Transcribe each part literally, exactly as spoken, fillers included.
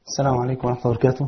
السلام عليكم ورحمة الله وبركاته.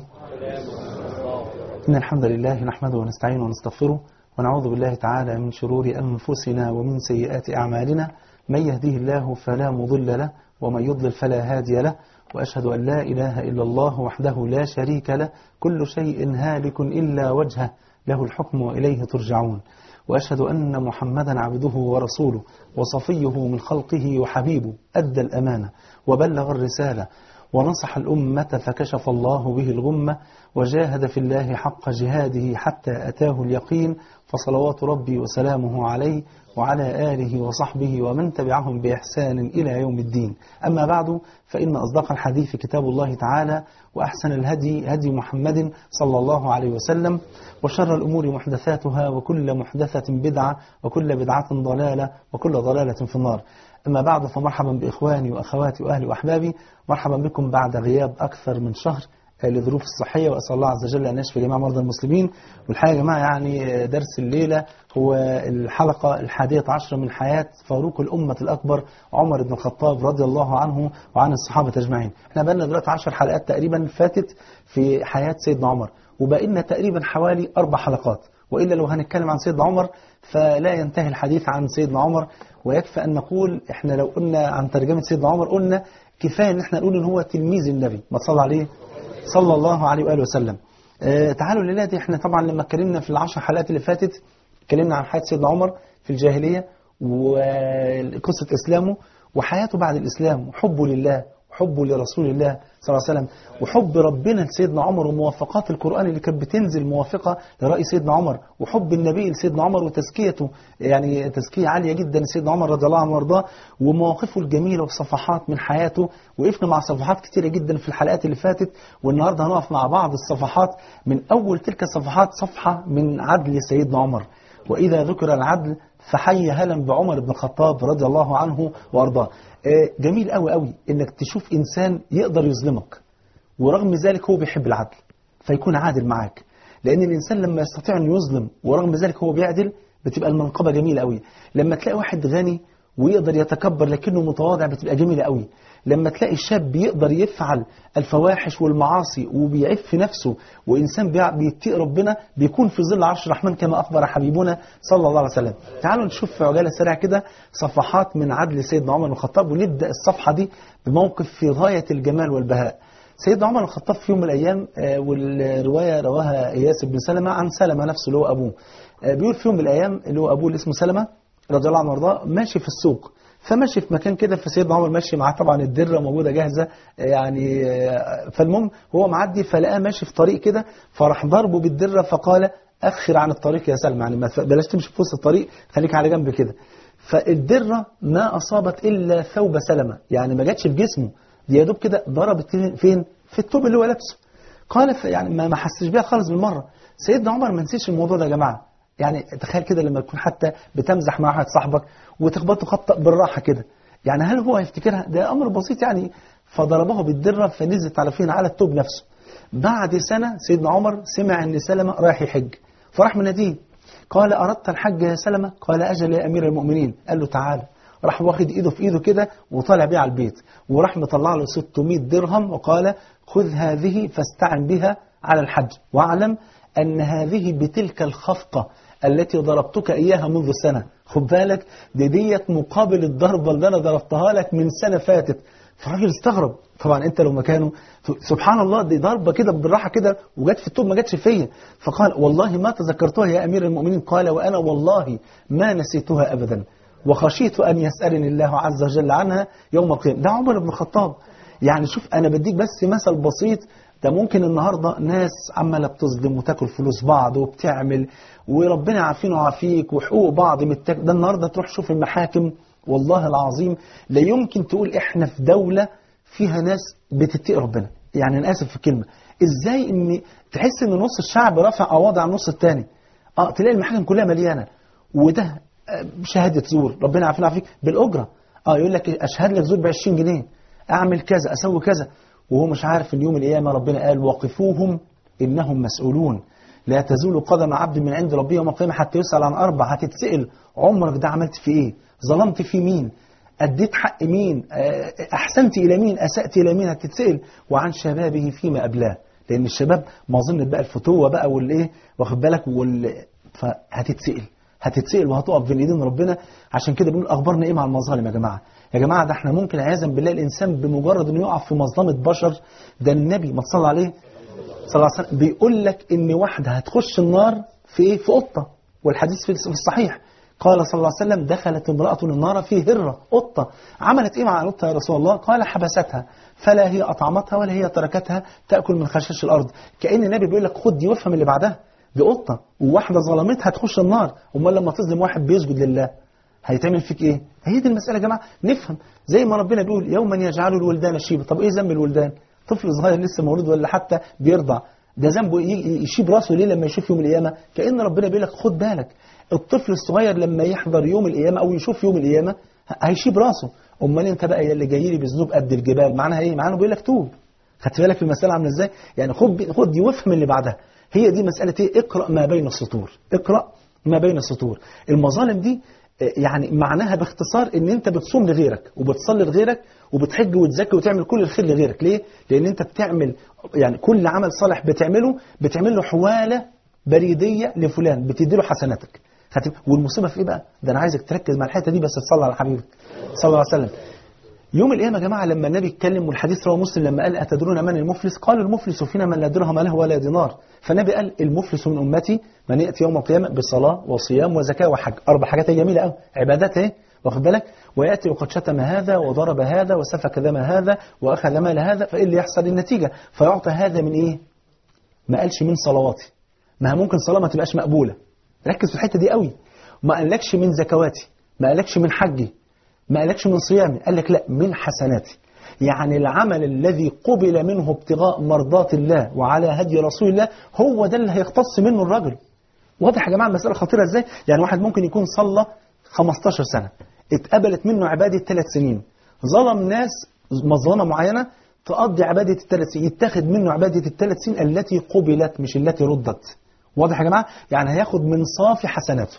إن الحمد لله نحمده ونستعينه ونستغفره ونعوذ بالله تعالى من شرور أنفسنا ومن سيئات أعمالنا. من يهديه الله فلا مضل له ومن يضلل فلا هادي له، وأشهد أن لا إله إلا الله وحده لا شريك له، كل شيء هالك إلا وجهه، له الحكم وإليه ترجعون. وأشهد أن محمدا عبده ورسوله وصفيه من خلقه وحبيبه، أدى الأمانة وبلغ الرسالة ونصح الأمة فكشف الله به الغمة، وجاهد في الله حق جهاده حتى أتاه اليقين، فصلوات ربي وسلامه عليه وعلى آله وصحبه ومن تبعهم بإحسان إلى يوم الدين. أما بعد، فإن أصدق الحديث كتاب الله تعالى، وأحسن الهدي هدي محمد صلى الله عليه وسلم، وشر الأمور محدثاتها، وكل محدثة بدعة، وكل بدعة ضلالة، وكل ضلالة في النار. أما بعد، فمرحبا بإخواني وأخواتي وأهلي وأحبابي، مرحبا بكم بعد غياب أكثر من شهر لظروف الصحية، وأسأل الله عز وجل أن يشفي جميع مرضى المسلمين. والحقيقة يا جماعة يعني درس الليلة هو الحلقة الحادية عشرة من حياة فاروق الأمة الأكبر عمر بن الخطاب رضي الله عنه وعن الصحابة أجمعين. احنا بقالنا دلوقتي عشر حلقات تقريبا فاتت في حياة سيدنا عمر، وبقينا تقريبا حوالي أربع حلقات، وإلا لو هنتكلم عن سيدنا عمر فلا ينتهي الحديث عن سيدنا عمر. ويكفي أن نقول إحنا لو قلنا عن ترجمة سيدنا عمر قلنا كفاية إن إحنا نقول إن هو تلميذ النبي، ما تصلى عليه صلى الله عليه وآله وسلم. آه تعالوا الليلة دي، إحنا طبعا لما اتكلمنا في العشر حلقات اللي فاتت اتكلمنا عن حياة سيدنا عمر في الجاهلية وقصة إسلامه وحياته بعد الإسلام وحبه لله وحبه لرسول الله صلى الله عليه وسلم وحب ربنا لسيدنا عمر وموافقات القرآن اللي كانت بتنزل موافقة لرأي سيدنا عمر وحب النبي لسيدنا عمر وتزكيته، يعني تزكية عالية جدا لسيدنا عمر رضي الله عنه وارضاه، ومواقفه الجميلة وصفحات من حياته. وقفنا مع صفحات كتيرة جدا في الحلقات اللي فاتت، والنهاردة هنقف مع بعض الصفحات. من أول تلك الصفحات صفحة من عدل سيدنا عمر، وإذا ذكر العدل فحي هلا بعمر بن الخطاب رضي الله عنه وارضاه. جميل قوي قوي انك تشوف انسان يقدر يظلمك ورغم ذلك هو بيحب العدل فيكون عادل معاك، لان الانسان لما يستطيع ان يظلم ورغم ذلك هو بيعدل بتبقى المنقبة جميلة قوي. لما تلاقي واحد غني ويقدر يتكبر لكنه متواضع بتبقى جميلة قوي. لما تلاقي شاب بيقدر يفعل الفواحش والمعاصي وبيعف نفسه وإنسان بيتقي ربنا بيكون في ظل عرش الرحمن كما أخبر حبيبنا صلى الله عليه وسلم. تعالوا نشوف في عجالة سريعة كده صفحات من عدل سيدنا عمر بن الخطاب، ونبدأ الصفحة دي بموقف في غاية الجمال والبهاء. سيدنا عمر بن الخطاب في يوم من الأيام، والرواية رواها إياس بن سلمة عن سلمة نفسه اللي هو أبوه، بيقول في يوم من الأيام اللي هو أبوه اللي اسمه سلمة رضي الله عنه وارضاه ماشي في السوق، فماشي في مكان كده، فسيدنا عمر ماشي معاه طبعا الدرة موجودة جاهزة يعني. فالمهم هو معدي فلقاه ماشي في طريق كده، فراح ضربه بالدرة فقال أخر عن الطريق يا سلمى، يعني بلاش تمشي في وسط الطريق، خليك على جنب كده. فالدرة ما أصابت إلا ثوب سلمة، يعني ما جاتش في جسمه، دي يا دوب كده ضربت فين؟ في الثوب اللي هو لابسه. قال يعني ما حسش بيها خالص بالمرة. سيدنا عمر ما نسيش الموضوع ده يا جماعة. يعني تخيل كده لما تكون حتى بتمزح مع واحد صاحبك وتخبطه خبطة بالراحة كده، يعني هل هو هيفتكرها؟ ده أمر بسيط يعني. فضربه بالدرة فنزلت على فين؟ على الثوب نفسه. بعد سنة سيدنا عمر سمع أن سلمة رايح يحج، فراح مناديه قال أردت الحج يا سلمة؟ قال أجل يا أمير المؤمنين. قال له تعالى. راح واخد إيده في إيده كده وطالع بيه على البيت، وراح مطلع له ستمائة درهم وقال خذ هذه فاستعن بها على الحج، واعلم أن هذه بتلك الخفقة التي ضربتك إياها منذ سنة. خد بالك دي ديت مقابل الضربة اللي أنا ضربتها لك من سنة فاتت. فالراجل استغرب طبعا، أنت لو مكانه سبحان الله، دي ضربة كده بالراحة كده وجت في التوب ما جتش فيا. فقال والله ما تذكرتها يا أمير المؤمنين. قال وأنا والله ما نسيتها أبدا، وخشيت أن يسألني الله عز وجل عنها يوم القيامة. ده عمر بن الخطاب. يعني شوف أنا بديك بس مثل بسيط. ده ممكن النهاردة ناس عمالة بتظلم وتاكل فلوس بعض وبتعمل، وربنا عارفين وعافيك، وحقوق بعض متك... ده النهاردة تروح شوف المحاكم والله العظيم لا يمكن تقول احنا في دولة فيها ناس بتتقي ربنا. يعني أنا آسف في الكلمة، ازاي ان تحس ان نص الشعب رافع قواضي عن النص الثاني؟ اه تلاقي المحاكم كلها مليانة، وده شهادة زور ربنا عارفين وعافيك بالأجرة. اه يقول لك اشهد لك زور بعشرين جنيه، اعمل كذا اسوي كذا، وهو مش عارف ان يوم القيامة ربنا قال وقفوهم إنهم مسؤولون، لا تزول قدم عبد من عند ربه يوم القيامة حتى يسأل عن أربع. هتتسأل عمرك ده عملت في إيه؟ ظلمت في مين؟ أديت حق مين، أحسنت إلى مين، أسأت إلى مين، هتتسأل. وعن شبابه فيما أبلاه، لأن الشباب مظنة بقى الفتوة بقى والإيه واخد بالك وال... فهتتسأل هتتسأل وهتقف بين إيدين ربنا. عشان كده بنقول أخبارنا إيه مع المظالم يا جماعة؟ يا جماعة ده احنا ممكن عياذا بالله الإنسان بمجرد إنه يقع في مظلمة بشر، ده النبي ما تصلى عليه صلى الله عليه وسلم بيقول لك إن واحدة هتخش النار في إيه؟ في قطة. والحديث في الصحيح قال صلى الله عليه وسلم دخلت امرأة النار في هرة قطة. عملت إيه مع القطة يا رسول الله؟ قال حبستها، فلا هي أطعمتها ولا هي تركتها تأكل من خشاش الأرض. كأن النبي بيقول لك خد دي وافهم اللي بعدها، دي قطة وواحدة ظلمتها تخش النار. أمال لما تظلم واحد بيسجد لله هيتعمل فيك إيه؟ هي دي المسألة يا جماعة، نفهم. زي ما ربنا بيقول يوما يجعل الولدان شيبا. طب إيه ذنب الولدان؟ طفل صغير لسه مولود ولا حتى بيرضع، ده ذنبه يشيب راسه ليه لما يشوف يوم القيامة؟ كأن ربنا بيقول لك خد بالك، الطفل الصغير لما يحضر يوم القيامة أو يشوف يوم القيامة هيشيب راسه. أمال أنت بقى اللي جاي لي بذنوب قد الجبال، معناها إيه؟ معناها بيقول لك توب. خدت بالك في المسألة عاملة إزاي؟ يعني خد خد دي وافهم اللي بعدها. هي دي مسألة إيه؟ اقرأ ما بين السطور، اقرأ ما بين السطور. المظالم دي يعني معناها باختصار ان انت بتصوم لغيرك وبتصلي لغيرك وبتحج وتزكي وتعمل كل الخير لغيرك. ليه؟ لان انت بتعمل يعني كل عمل صالح بتعمله بتعمل له حوالة بريدية لفلان بتدي له حسناتك. والمصيبة في ايه بقى؟ ده انا عايزك تركز مع الحته دي بس تصلي على حبيبك صلى الله عليه وسلم. يوم القيامة يا جماعة لما النبي اتكلم والحديث رواه مسلم لما قال أتدرون من المفلس؟ قال المفلس فينا من لا درهم له ولا دينار. فالنبي قال المفلس من أمتي من يأتي يوم القيامة بصلاة وصيام وزكاة وحج، أربع حاجات جميلة قوي، عبادات اهي واخد بالك، ويأتي وقد شتم هذا وضرب هذا وسفك دم هذا وأخذ مال هذا، فإيه اللي يحصل؟ النتيجة فيعطى هذا من إيه؟ ما قالش من صلواتي، ما ممكن صلاة ما تبقاش مقبولة، ركز في الحتة دي قوي. ما قالكش من زكواتي، ما قالكش من حجي، ما قالكش من صيامي، قال لك لا من حسناتي. يعني العمل الذي قبل منه ابتغاء مرضات الله وعلى هدي رسول الله هو ده اللي هيختص منه الرجل. واضح يا جماعة المسألة خطيرة ازاي؟ يعني واحد ممكن يكون صلى خمستاشر سنة اتقبلت منه عبادة ثلاث سنين، ظلم ناس مظلمة معينة تقضي عبادة الثلاث سنين، يتاخد منه عبادة الثلاث سنين التي قبلت مش التي ردت. واضح يا جماعة؟ يعني هياخد من صافي حسناته،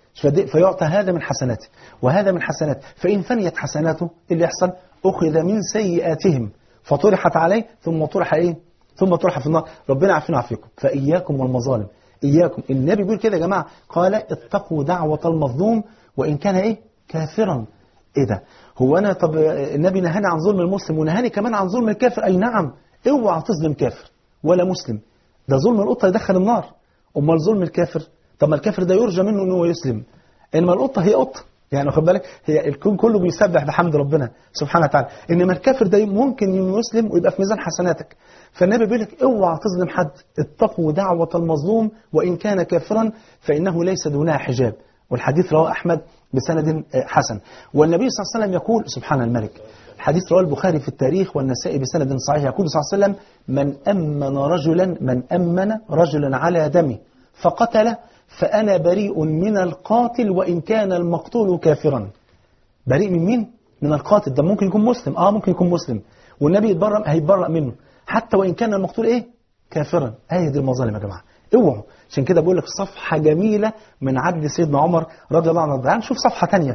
فيعطى هذا من حسناته وهذا من حسناته، فإن فنيت حسناته اللي يحصل أخذ من سيئاتهم فطرحت عليه ثم طرح إيه؟ ثم طرح في النار. ربنا عافينا وعافيكم. فإياكم والمظالم، إياكم. النبي بيقول كده يا جماعة، قال اتقوا دعوة المظلوم وإن كان إيه؟ كافرا. إيه ده؟ هو أنا طب النبي نهاني عن ظلم المسلم ونهاني كمان عن ظلم الكافر؟ أي نعم، اوعى تظلم كافر ولا مسلم، ده ظلم القطة يدخل النار. أمال ظلم الكافر؟ طب ما الكافر ده يرجى منه انه يسلم، انما القطه هي قطه، يعني واخد بالك، هي الكون كله بيسبح بحمد ربنا سبحانه وتعالى، انما الكافر ده ممكن يسلم ويبقى في ميزان حسناتك. فالنبي بيقول لك اوعى تظلم حد، اتقوا دعوه المظلوم وان كان كافرا فانه ليس دونها حجاب. والحديث رواه احمد بسند حسن. والنبي صلى الله عليه وسلم يقول سبحان الملك، الحديث رواه البخاري في التاريخ والنسائي بسند صحيح، يقول صلى الله عليه وسلم من امن رجلا من امن رجلا على دمه فقتله فأنا بريء من القاتل وإن كان المقتول كافرا. بريء من مين؟ من القاتل. ده ممكن يكون مسلم، آه ممكن يكون مسلم والنبي يتبرأ هيتبرأ منه حتى وإن كان المقتول إيه؟ كافرا. هذه دي المظالم يا جماعة، اوعوا. عشان كده بقول لك صفحة جميلة من عدل سيدنا عمر رضي الله عنه. يعني نشوف صفحة تانية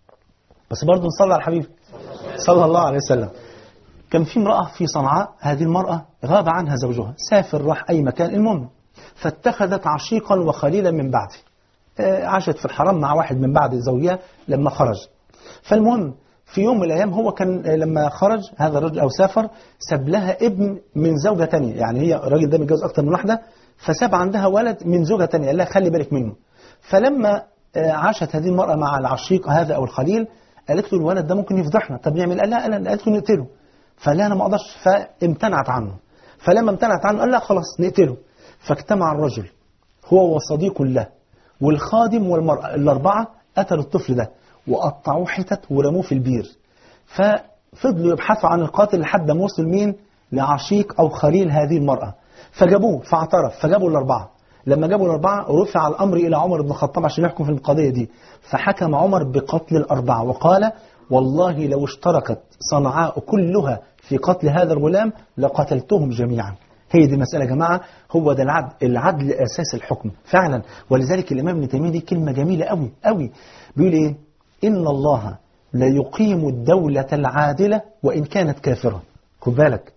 بس برضه نصلي على الحبيب صلى الله عليه وسلم. كان في امرأة في صنعاء، هذه المرأة غاب عنها زوجها، سافر راح أي مكان، المهم فاتخذت عشيقا وخليلا من بعده، عاشت في الحرم مع واحد من بعد زوجها لما خرج. فالمهم في يوم من الأيام هو كان لما خرج هذا الرجل أو سافر ساب لها ابن من زوجة تانية، يعني هي الراجل ده متجوز أكتر من واحدة، فساب عندها ولد من زوجة تانية، قال لها خلي بالك منه. فلما عاشت هذه المرأة مع العشيق هذا أو الخليل قالت له الولد ده ممكن يفضحنا، طب نعمل؟ قال لا قالت له نقتله. فلا أنا ما أقدرش، فامتنعت عنه. فلما امتنعت عنه قال لا خلاص نقتله. فاجتمع الرجل هو وصديق له والخادم والمرأة الأربعة، قتلوا الطفل ده وقطعوه حتت ورموه في البير. ففضلوا يبحثوا عن القاتل لحد ما وصلوا مين؟ لعشيق أو خليل هذه المرأة. فجابوه فاعترف، فجابوا الأربعة. لما جابوا الأربعة رفع الأمر إلى عمر بن الخطاب عشان يحكم في القضية دي، فحكم عمر بقتل الأربعة وقال والله لو اشتركت صنعاء كلها في قتل هذا الغلام لقتلتهم جميعا. هي دي المسألة يا جماعة، هو ده العدل، العدل أساس الحكم فعلا. ولذلك الإمام ابن تيمية دي كلمة جميلة قوي قوي، بيقول إيه؟ إن الله ليقيم الدولة العادلة وإن كانت كافرة، خد بالك،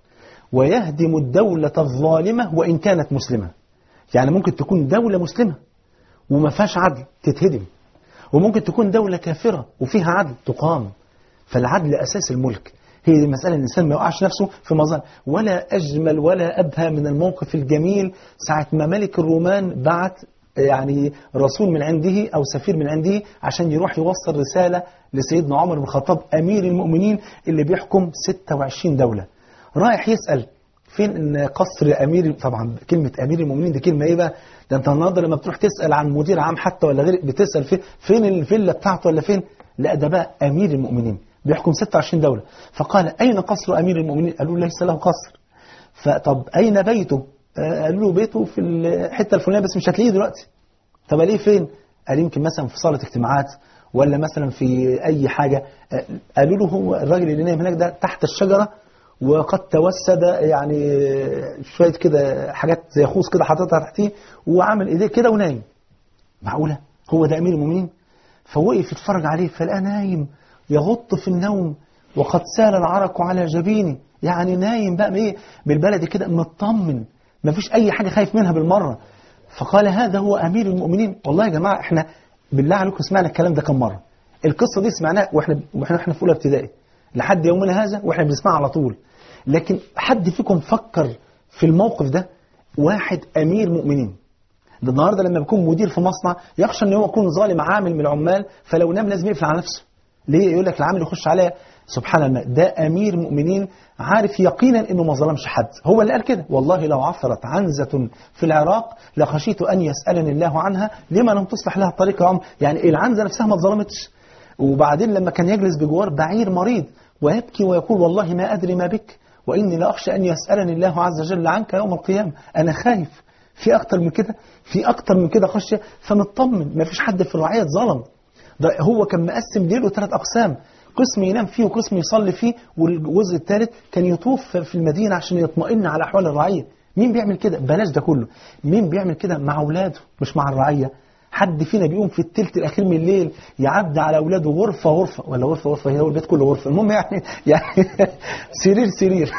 ويهدم الدولة الظالمة وإن كانت مسلمة. يعني ممكن تكون دولة مسلمة وما فيهاش عدل تتهدم، وممكن تكون دولة كافرة وفيها عدل تقام. فالعدل أساس الملك. هي دي مسألة الإنسان ما يوقعش نفسه في مظاهر. ولا أجمل ولا أبهى من الموقف الجميل ساعة ما ملك الرومان بعت يعني رسول من عنده أو سفير من عنده عشان يروح يوصل رسالة لسيدنا عمر بن الخطاب أمير المؤمنين اللي بيحكم ستة وعشرين دولة. رايح يسأل فين قصر أمير، طبعا كلمة أمير المؤمنين دي كلمة إيه بقى؟ ده أنت النهارده لما بتروح تسأل عن مدير عام حتى ولا غير بتسأل فين فين الفيلا بتاعته ولا فين؟ لا ده بقى أمير المؤمنين بيحكم ستة وعشرين دولة. فقال أين قصر أمير المؤمنين؟ قالوا ليس له قصر. فطب أين بيته؟ قالوا له بيته في الحتة الفلانية بس مش هتلاقيه دلوقتي. طب ليه فين؟ قال يمكن مثلا في صالة اجتماعات ولا مثلا في أي حاجة. قالوا له هو الراجل اللي نايم هناك ده تحت الشجرة وقد توسد يعني شوية كده حاجات زي خوص كده حاططها تحتيه وعمل إيديه كده ونايم. معقولة هو ده أمير المؤمنين؟ فوقف يتفرج عليه فلقى نايم يغط في النوم وقد سال العرق على جبينه. يعني نايم بقى ايه بالبلد كده مطمن ما فيش أي حاجة خايف منها بالمرة. فقال هذا هو أمير المؤمنين. والله يا جماعة احنا بالله عليكم سمعنا الكلام ده كم مرة. القصة دي سمعناها واحنا واحنا احنا في أولى ابتدائي لحد يومنا هذا واحنا بنسمعها على طول. لكن حد فيكم فكر في الموقف ده؟ واحد أمير مؤمنين ده النهارده لما بيكون مدير في مصنع يخشى ان هو يكون ظالم عامل من العمال فلو نام لازم يقفل على نفسه. ليه؟ يقول لك العامل يخش عليا. سبحان الله، ده أمير مؤمنين عارف يقينا انه ما ظلمش حد. هو اللي قال كده والله لو عثرت عنزة في العراق لخشيت ان يسألني الله عنها لما لم تصلح لها طريق عمر. يعني العنزة نفسها ما ظلمتش. وبعدين لما كان يجلس بجوار بعير مريض ويبكي ويقول والله ما أدري ما بك وإني لأخشى أن يسألني الله عز وجل عنك يوم القيامة. أنا خايف. في أكتر من كده؟ في أكتر من كده خشية. فمطمن ما فيش حد في الرعية اتظلم. ده هو كان مقسم ليله ثلاث أقسام، قسم ينام فيه وقسم يصلي فيه والجزء الثالث كان يطوف في المدينة عشان يطمئن على أحوال الرعية. مين بيعمل كده؟ بلاش ده كله. مين بيعمل كده؟ مع أولاده مش مع الرعية. حد فينا بيقوم في الثلث الأخير من الليل يعدي على أولاده غرفة غرفة ولا غرفة غرفة هي البيت كله غرفة المهم يعني يعني سرير سرير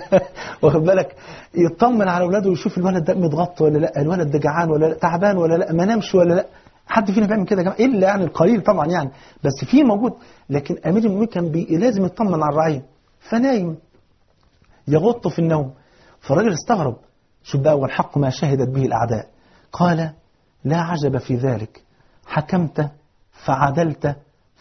واخد بالك يطمن على أولاده ويشوف الولد ده متغطى ولا لا، الولد ده جعان ولا لا، تعبان ولا لا، ما نامش ولا لا. حد فينا بيعمل كده يا جماعة؟ إلا يعني القليل طبعا يعني بس في موجود. لكن أمير المؤمنين كان بي لازم يطمن على الرعية فنايم يغط في النوم. فالراجل استغرب. شوف بقى والحق ما شهدت به الأعداء. قال لا عجب في ذلك حكمت فعدلت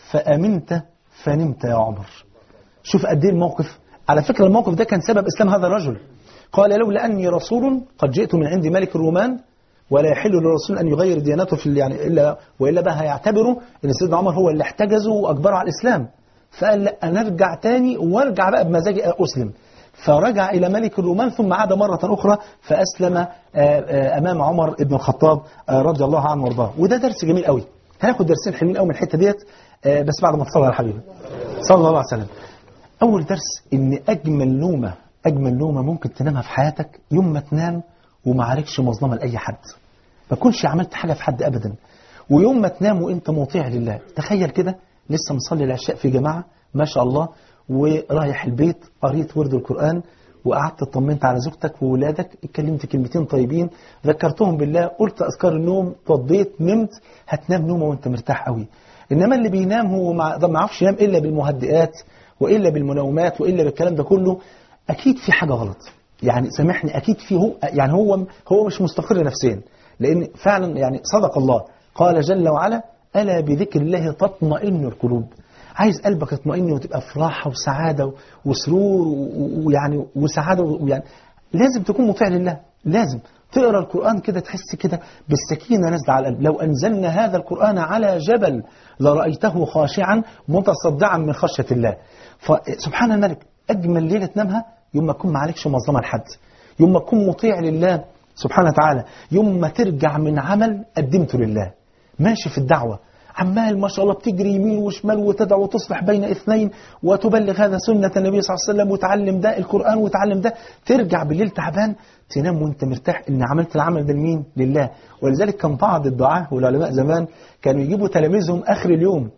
فأمنت فنمت يا عمر. شوف قد ايه الموقف. على فكرة الموقف ده كان سبب إسلام هذا الرجل. قال لولا أني رسول قد جئت من عند ملك الرومان ولا يحل للرسول أن يغير ديانته في يعني إلا وإلا بها يعتبروا أن سيدنا عمر هو اللي احتجزه وأجبره على الإسلام. فقال لا أنا أرجع تاني وارجع بقى بمزاجي أسلم. فرجع إلى ملك الرومان ثم عاد مرة أخرى فأسلم أمام عمر بن الخطاب رضي الله عنه وارضاه. وده درس جميل قوي. هناخد درسين حلوين قوي من الحتة ديت بس بعد ما تصلي على الحبيب صلى الله عليه وسلم. أول درس إن أجمل نومة أجمل نومة ممكن تنامها في حياتك يوم ما تنام وما عليكش مظلمة لأي حد، ما كنش عملت حاجة في حد أبدا، ويوم ما تنام وإنت مطيع لله. تخيل كده لسه مصلي العشاء في جماعة ما شاء الله ورايح البيت قريت ورد القرآن وقعدت طمنت على زوجتك وولادك اتكلمت كلمتين طيبين ذكرتهم بالله قلت أذكار النوم توضيت نمت، هتنام نومة وانت مرتاح قوي. إنما اللي بينام هو ما يعرفش ينام إلا بالمهدئات وإلا بالمنومات وإلا بالكلام ده كله، أكيد في حاجة غلط. يعني سامحني أكيد في هو يعني هو هو مش مستقر نفسيا. لأن فعلا يعني صدق الله قال جل وعلا ألا بذكر الله تطمئن القلوب. عايز قلبك يطمئن وتبقى في راحة وسعادة وسرور ويعني وسعادة ويعني لازم تكون مطيع لله. لازم تقرأ القرآن كده تحس كده بالسكينة نازلة على القلب. لو أنزلنا هذا القرآن على جبل لرأيته خاشعا متصدعا من خشية الله. فسبحان الملك أجمل ليلة تنامها يوم ما تكون ما عليكش مظلمة لحد، يوم ما تكون مطيع لله سبحانه وتعالى، يوم ما ترجع من عمل قدمته لله ماشي في الدعوة عمال ما شاء الله بتجري يمين وشمال وتدعو وتصلح بين اثنين وتبلغ هذا سنة النبي صلى الله عليه وسلم وتعلم ده القرآن وتعلم ده، ترجع بالليل تعبان تنام وانت مرتاح ان عملت العمل ده لمين؟ لله. ولذلك كان بعض الدعاة والعلماء زمان كانوا يجيبوا تلاميذهم آخر اليوم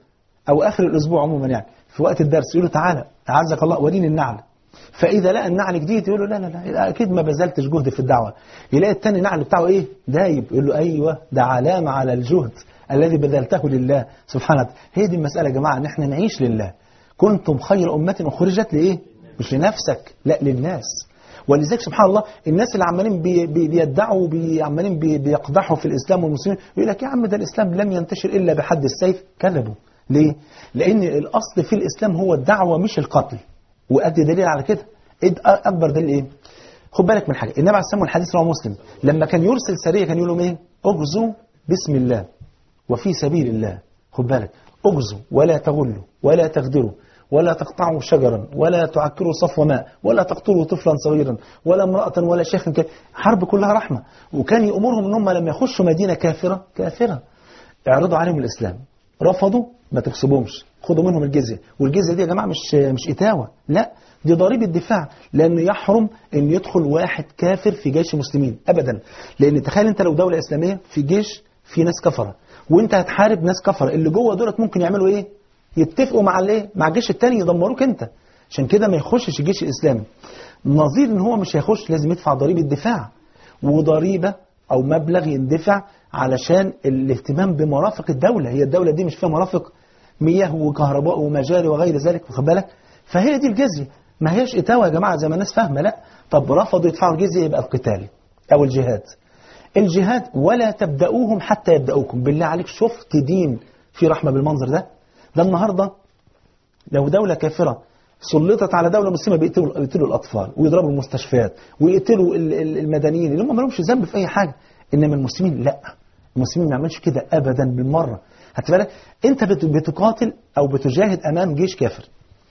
أو آخر الأسبوع عموما يعني في وقت الدرس يقول له تعالى أعزك الله وريني النعل. فإذا لقى النعل جديد يقول له لا لا لا أكيد ما بذلتش جهد في الدعوة. يلاقي التاني نعل بتاعه إيه دايب، يقول له أيوة ده علامة على الجهد الذي بذلته لله سبحانه وتعالى. هي دي المسألة يا جماعة، إن إحنا نعيش لله. كنتم خير أمة أخرجت لإيه؟ مش لنفسك، لا للناس. ولذلك سبحان الله الناس اللي عمالين بي بي بيدعوا بي عمالين بي بيقدحوا في الإسلام والمسلمين يقول لك يا عم ده الإسلام لم ينتشر إلا بحد السيف. كذبوا. ليه؟ لأن الأصل في الإسلام هو الدعوة مش القتل. وأدي دليل على كده. أكبر دليل إيه؟ خد بالك من حاجة، النبي عليه الصلاة والسلام والحديث رواه مسلم لما كان يرسل سرية كان يقول لهم إيه؟ اغزوا بسم الله وفي سبيل الله. خد بالك، اغزوا ولا تغلوا ولا تغدروا ولا تقطعوا شجرا ولا تعكروا صفو ماء ولا تقتلوا طفلا صغيرا ولا امرأة ولا شيخا. حرب كلها رحمة. وكان يأمرهم ان هم لما يخشوا مدينة كافرة كافرة اعرضوا عليهم الإسلام، رفضوا ما تكسبهمش، خدوا منهم الجزية. والجزية دي يا جماعة مش مش إتاوة، لا دي ضريبة دفاع، لأنه يحرم أن يدخل واحد كافر في جيش المسلمين أبدا. لأن تخيل أنت لو دولة إسلامية في جيش في ناس كفرة وأنت هتحارب ناس كفرة، اللي جوه دولت ممكن يعملوا إيه؟ يتفقوا مع الايه؟ مع الجيش الثاني يدمروك انت. عشان كده ما يخشش الجيش الاسلامي. نظير ان هو مش هيخش لازم يدفع ضريبه دفاع، وضريبه او مبلغ يندفع علشان الاهتمام بمرافق الدوله. هي الدوله دي مش فيها مرافق مياه وكهرباء ومجاري وغير ذلك، واخد بالك؟ فهي دي الجزيه، ما هيش اتاوه يا جماعه زي ما الناس فاهمه. لا، طب رفضوا يدفعوا الجزيه يبقى القتال او الجهاد. الجهاد ولا تبداوهم حتى يبداوكم. بالله عليك شفت دين في رحمه بالمنظر ده؟ ده النهاردة لو دولة كافرة سلطت على دولة مسلمة بيقتلوا, بيقتلوا الأطفال ويضربوا المستشفيات ويقتلوا المدنيين اللي هم ما لهمش ذنب في أي حاجة. إنما المسلمين لا، المسلمين ما يعملش كده أبدا بالمرة. هتبالك أنت بتقاتل أو بتجاهد أمام جيش كافر.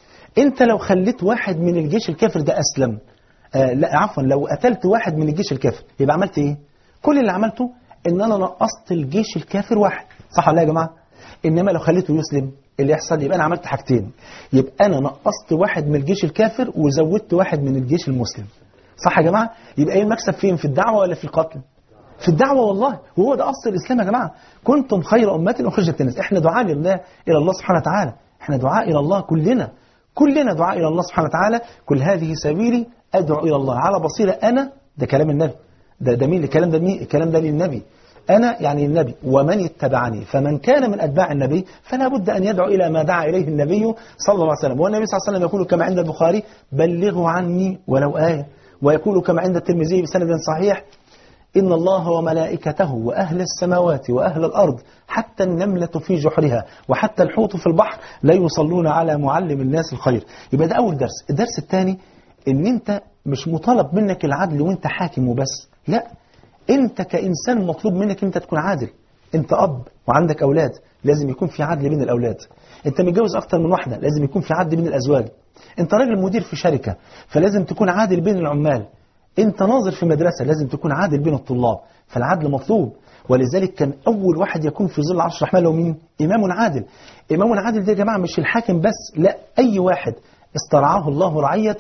أنت لو خليت واحد من الجيش الكافر ده أسلم، آه لا عفوا لو قتلت واحد من الجيش الكافر يبقى عملت إيه؟ كل اللي عملته إن أنا نقصت الجيش الكافر واحد، صح ولا يا جماعة؟ إنما لو خليته يسلم اللي يحصل يبقى أنا عملت حاجتين، يبقى أنا نقصت واحد من الجيش الكافر وزودت واحد من الجيش المسلم. صح يا جماعة؟ يبقى إيه المكسب فين؟ في الدعوة ولا في القتل؟ في الدعوة والله، وهو ده أصل الإسلام يا جماعة. كنتم خير أمة أخرجت للناس. إحنا دعاء لله إلى الله سبحانه وتعالى، إحنا دعاء إلى الله كلنا، كلنا دعاء إلى الله سبحانه وتعالى. كل هذه سبيلي أدعو إلى الله على بصيرة أنا، ده كلام النبي، ده ده مين الكلام ده؟ مين الكلام ده؟ للنبي. أنا يعني النبي ومن اتبعني، فمن كان من أتباع النبي فلا بد أن يدعو إلى ما دعا إليه النبي صلى الله عليه وسلم. والنبي صلى الله عليه وسلم يقول كما عند البخاري بلغوا عني ولو آية، ويقول كما عند الترمذي بسند صحيح إن الله وملائكته وأهل السماوات وأهل الأرض حتى النملة في جحرها وحتى الحوت في البحر لا يصلون على معلم الناس الخير. يبقى ده أول درس. الدرس الثاني إن أنت مش مطالب منك العدل وأنت حاكم وبس، لا، أنت كإنسان مطلوب منك أنت تكون عادل. أنت أب وعندك أولاد، لازم يكون في عدل بين الأولاد. أنت متجوز أكتر من واحدة، لازم يكون في عدل بين الأزواج. أنت راجل مدير في شركة، فلازم تكون عادل بين العمال. أنت ناظر في مدرسة، لازم تكون عادل بين الطلاب. فالعدل مطلوب. ولذلك كان أول واحد يكون في ظل عرش الرحمن هو مين؟ إمام عادل. إمام عادل ده يا جماعة مش الحاكم بس، لا، أي واحد استرعاه الله رعية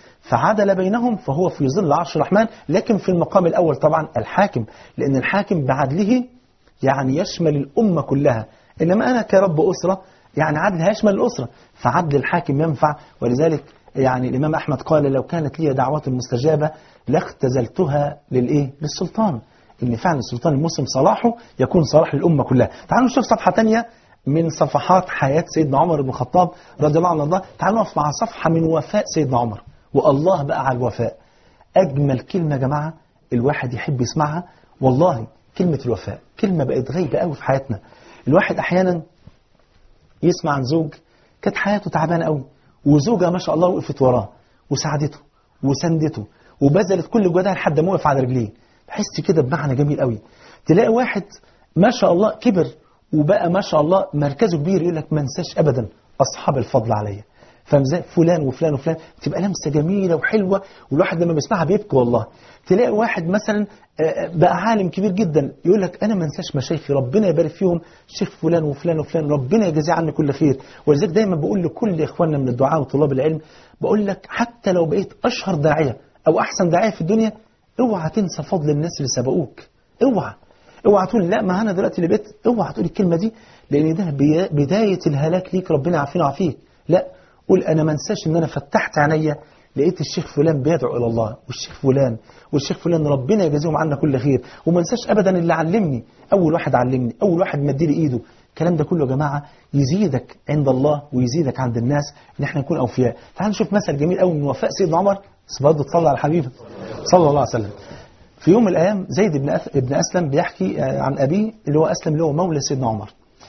فعدل بينهم فهو في ظل عرش الرحمن. لكن في المقام الأول طبعا الحاكم، لأن الحاكم بعدله يعني يشمل الأمة كلها. إنما أنا كرب أسرة يعني عدل هيشمل الأسرة، فعدل الحاكم ينفع. ولذلك يعني الإمام أحمد قال لو كانت لي دعوة مستجابة لاختزلتها للإيه؟ للسلطان. إن فعلا السلطان المسلم صلاحه يكون صلاح للأمة كلها. تعالوا نشوف صفحة تانية من صفحات حياة سيدنا عمر بن الخطاب رضي الله عنه. تعالوا نقف مع صفحة من وفاء سيدنا عمر. والله بقى على الوفاء، أجمل كلمة يا جماعة الواحد يحب يسمعها والله كلمة الوفاء. كلمة بقت غايبة قوي في حياتنا. الواحد أحيانا يسمع عن زوج كانت حياته تعبانة قوي، وزوجة ما شاء الله وقفت وراه وساعدته وسندته وبذلت كل جهدها لحد ما وقف على رجليه. بحس كده بمعنى جميل قوي. تلاقي واحد ما شاء الله كبر وبقى ما شاء الله مركزه كبير، يقول لك ما انساش أبدا أصحاب الفضل عليا، فمزاج فلان وفلان وفلان. تبقى لمسة جميلة وحلوة، والواحد لما بيسمعها بيبكي والله. تلاقي واحد مثلا بقى عالم كبير جدا يقول لك أنا ما انساش مشايخي، ربنا يبارك فيهم، الشيخ فلان وفلان وفلان، ربنا يجازيه عني كل خير. ولذلك دايما بقول لكل إخواننا من الدعاء وطلاب العلم، بقول لك حتى لو بقيت أشهر داعية أو أحسن داعية في الدنيا، اوعى تنسى فضل الناس اللي سبقوك. اوعى اوعى تقول لا ما انا دلوقتي لبيت، اوعى تقول الكلمه دي، لان ده بدايه الهلاك ليك، ربنا يعافينا ويعافيك. لا، قول انا ما انساش ان انا فتحت عينيا لقيت الشيخ فلان بيدعو الى الله، والشيخ فلان والشيخ فلان ربنا يجازيهم عنا كل خير. وما انساش ابدا اللي علمني، اول واحد علمني، اول واحد مد لي ايده. الكلام ده كله يا جماعه يزيدك عند الله ويزيدك عند الناس ان احنا نكون اوفياء. تعالوا نشوف مثل جميل قوي من وفاء سيدنا عمر، بس برضه تصلي على حبيبه صلى الله عليه وسلم. في يوم من الايام زيد بن ابن اسلم بيحكي عن ابيه اللي هو اسلم، اللي هو مولى سيدنا عمر.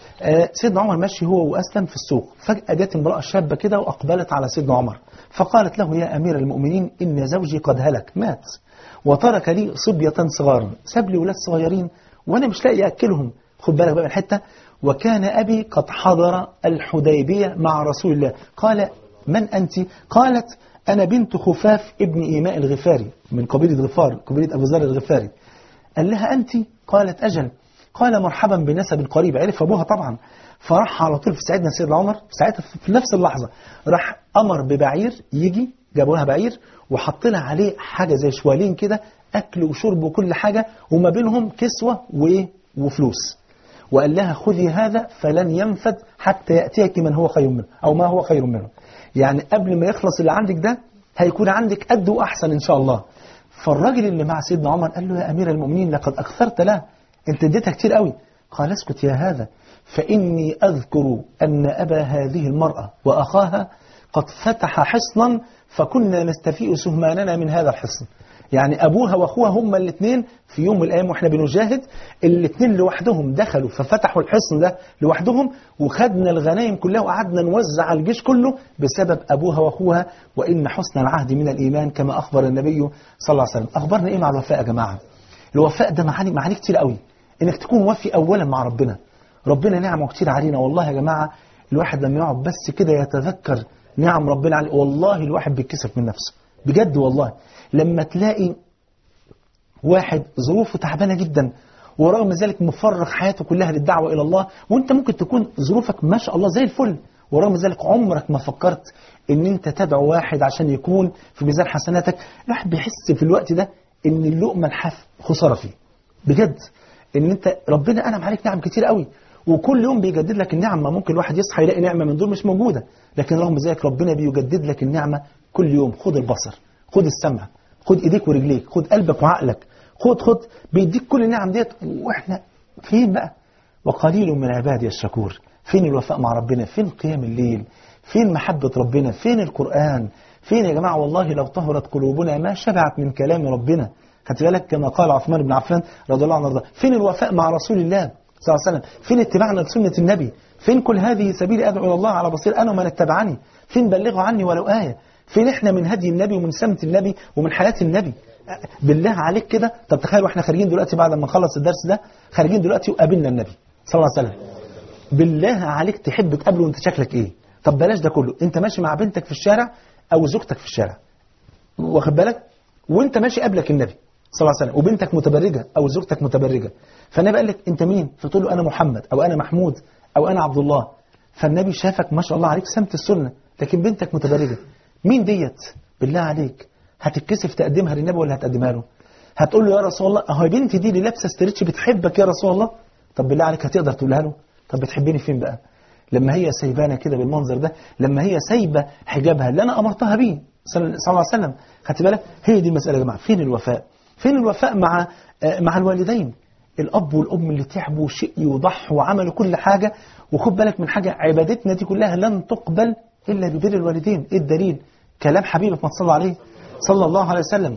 سيدنا عمر ماشي هو واسلم في السوق، فجاه جت امراه شابه كده واقبلت على سيدنا عمر، فقالت له يا امير المؤمنين ان زوجي قد هلك مات، وترك لي صبيه صغارا، ساب لي ولاد صغيرين وانا مش لاقي اكلهم. خد بالك بقى من حته، وكان ابي قد حضر الحديبيه مع رسول الله. قال من انت؟ قالت انا بنت خفاف ابن ايماء الغفاري من قبيله غفار، قبيله ابو ذر الغفاري. قال لها انت؟ قالت اجل. قال مرحبا بنسب قريب، عرف ابوها طبعا، فراح على طول في سيدنا سيدنا عمر ساعتها في نفس اللحظه راح امر ببعير يجي، جابوا لها بعير وحط لها عليه حاجه زي شوالين كده، اكل وشرب وكل حاجه، وما بينهم كسوه وايه وفلوس، وقال لها خذي هذا فلن ينفد حتى ياتيك من هو خير منه او ما هو خير منه، يعني قبل ما يخلص اللي عندك ده هيكون عندك قد واحسن ان شاء الله. فالراجل اللي مع سيدنا عمر قال له يا امير المؤمنين لقد اكثرت له، انت اديتها كتير قوي. قال اسكت يا هذا، فاني اذكر ان ابا هذه المراه واخاها قد فتح حصنا فكنا نستفيء سهماننا من هذا الحصن. يعني ابوها واخوها هما الاثنين في يوم من الايام واحنا بنجاهد، الاثنين لوحدهم دخلوا ففتحوا الحصن ده لوحدهم، وخدنا الغنائم كلها وقعدنا نوزع على الجيش كله بسبب ابوها واخوها. وان حسن العهد من الايمان كما اخبر النبي صلى الله عليه وسلم. اخبرنا ايه مع الوفاء يا جماعه؟ الوفاء ده معاني معاني كتير قوي، انك تكون وفي اولا مع ربنا. ربنا نعمه كتير علينا والله يا جماعه، الواحد لما يقعد بس كده يتذكر نعم ربنا عليه والله الواحد بيتكسف من نفسه بجد والله. لما تلاقي واحد ظروفه تعبانه جدا ورغم ذلك مفرغ حياته كلها للدعوه الى الله، وانت ممكن تكون ظروفك ما شاء الله زي الفل، ورغم ذلك عمرك ما فكرت ان انت تدعو واحد عشان يكون في ميزان حسناتك. الواحد بيحس في الوقت ده ان اللقمه الحاف خساره فيه بجد، ان انت ربنا انعم عليك نعم كتير قوي وكل يوم بيجدد لك النعمه. ممكن الواحد يصحى يلاقي نعمه من دول مش موجوده، لكن رغم ذلك ربنا بيجدد لك النعمه كل يوم. خد البصر، خد السمع، خد ايديك ورجليك، خد قلبك وعقلك، خد خد بيديك كل النعم ديت. واحنا فين بقى؟ وقليل من عبادي الشكور. فين الوفاء مع ربنا؟ فين قيام الليل؟ فين محبه ربنا؟ فين القران؟ فين يا جماعه؟ والله لو طهرت قلوبنا ما شبعت من كلام ربنا. خدت بالك كما قال عثمان بن عفان رضي الله عنه وارضاه. فين الوفاء مع رسول الله صلى الله عليه وسلم؟ فين اتباعنا لسنه النبي؟ فين كل هذه سبيل ادعو الى الله على بصير انا ومن اتبعني؟ فين بلغوا عني ولو ايه؟ فين احنا من هدي النبي ومن سمت النبي ومن حياه النبي؟ بالله عليك كده. طب تخيل واحنا خارجين دلوقتي بعد ما نخلص الدرس ده، خارجين دلوقتي وقابلنا النبي صلى الله عليه وسلم، بالله عليك تحب تقابله وانت شكلك ايه؟ طب بلاش ده كله، انت ماشي مع بنتك في الشارع او زوجتك في الشارع، واخد بالك، وانت ماشي قبلك النبي صلى الله عليه وسلم وبنتك متبرجه او زوجتك متبرجه، فالنبي قال لك انت مين؟ فتقول له انا محمد او انا محمود او انا عبد الله، فالنبي شافك ما شاء الله عليك سمت السنه، لكن بنتك متبرجه، مين ديت؟ بالله عليك هتتكسف تقدمها للنبي ولا هتقدمها له؟ هتقول له يا رسول الله اهو بنتي دي اللي لابسه استرتش بتحبك يا رسول الله. طب بالله عليك هتقدر تقولها له؟ طب بتحبني فين بقى لما هي سايبانه كده بالمنظر ده، لما هي سايبه حجابها اللي انا امرتها بيه صلى الله عليه وسلم؟ خدت بالك؟ هي دي المساله يا جماعه. فين الوفاء؟ فين الوفاء مع مع الوالدين؟ الاب والام اللي تعبوا وشقيوا وضحوا وعملوا كل حاجه، وخد بالك من حاجه، عبادتنا دي كلها لن تقبل الا ببر الوالدين. ايه الدليل؟ كلام حبيبك ما تصلى عليه صلى الله عليه وسلم.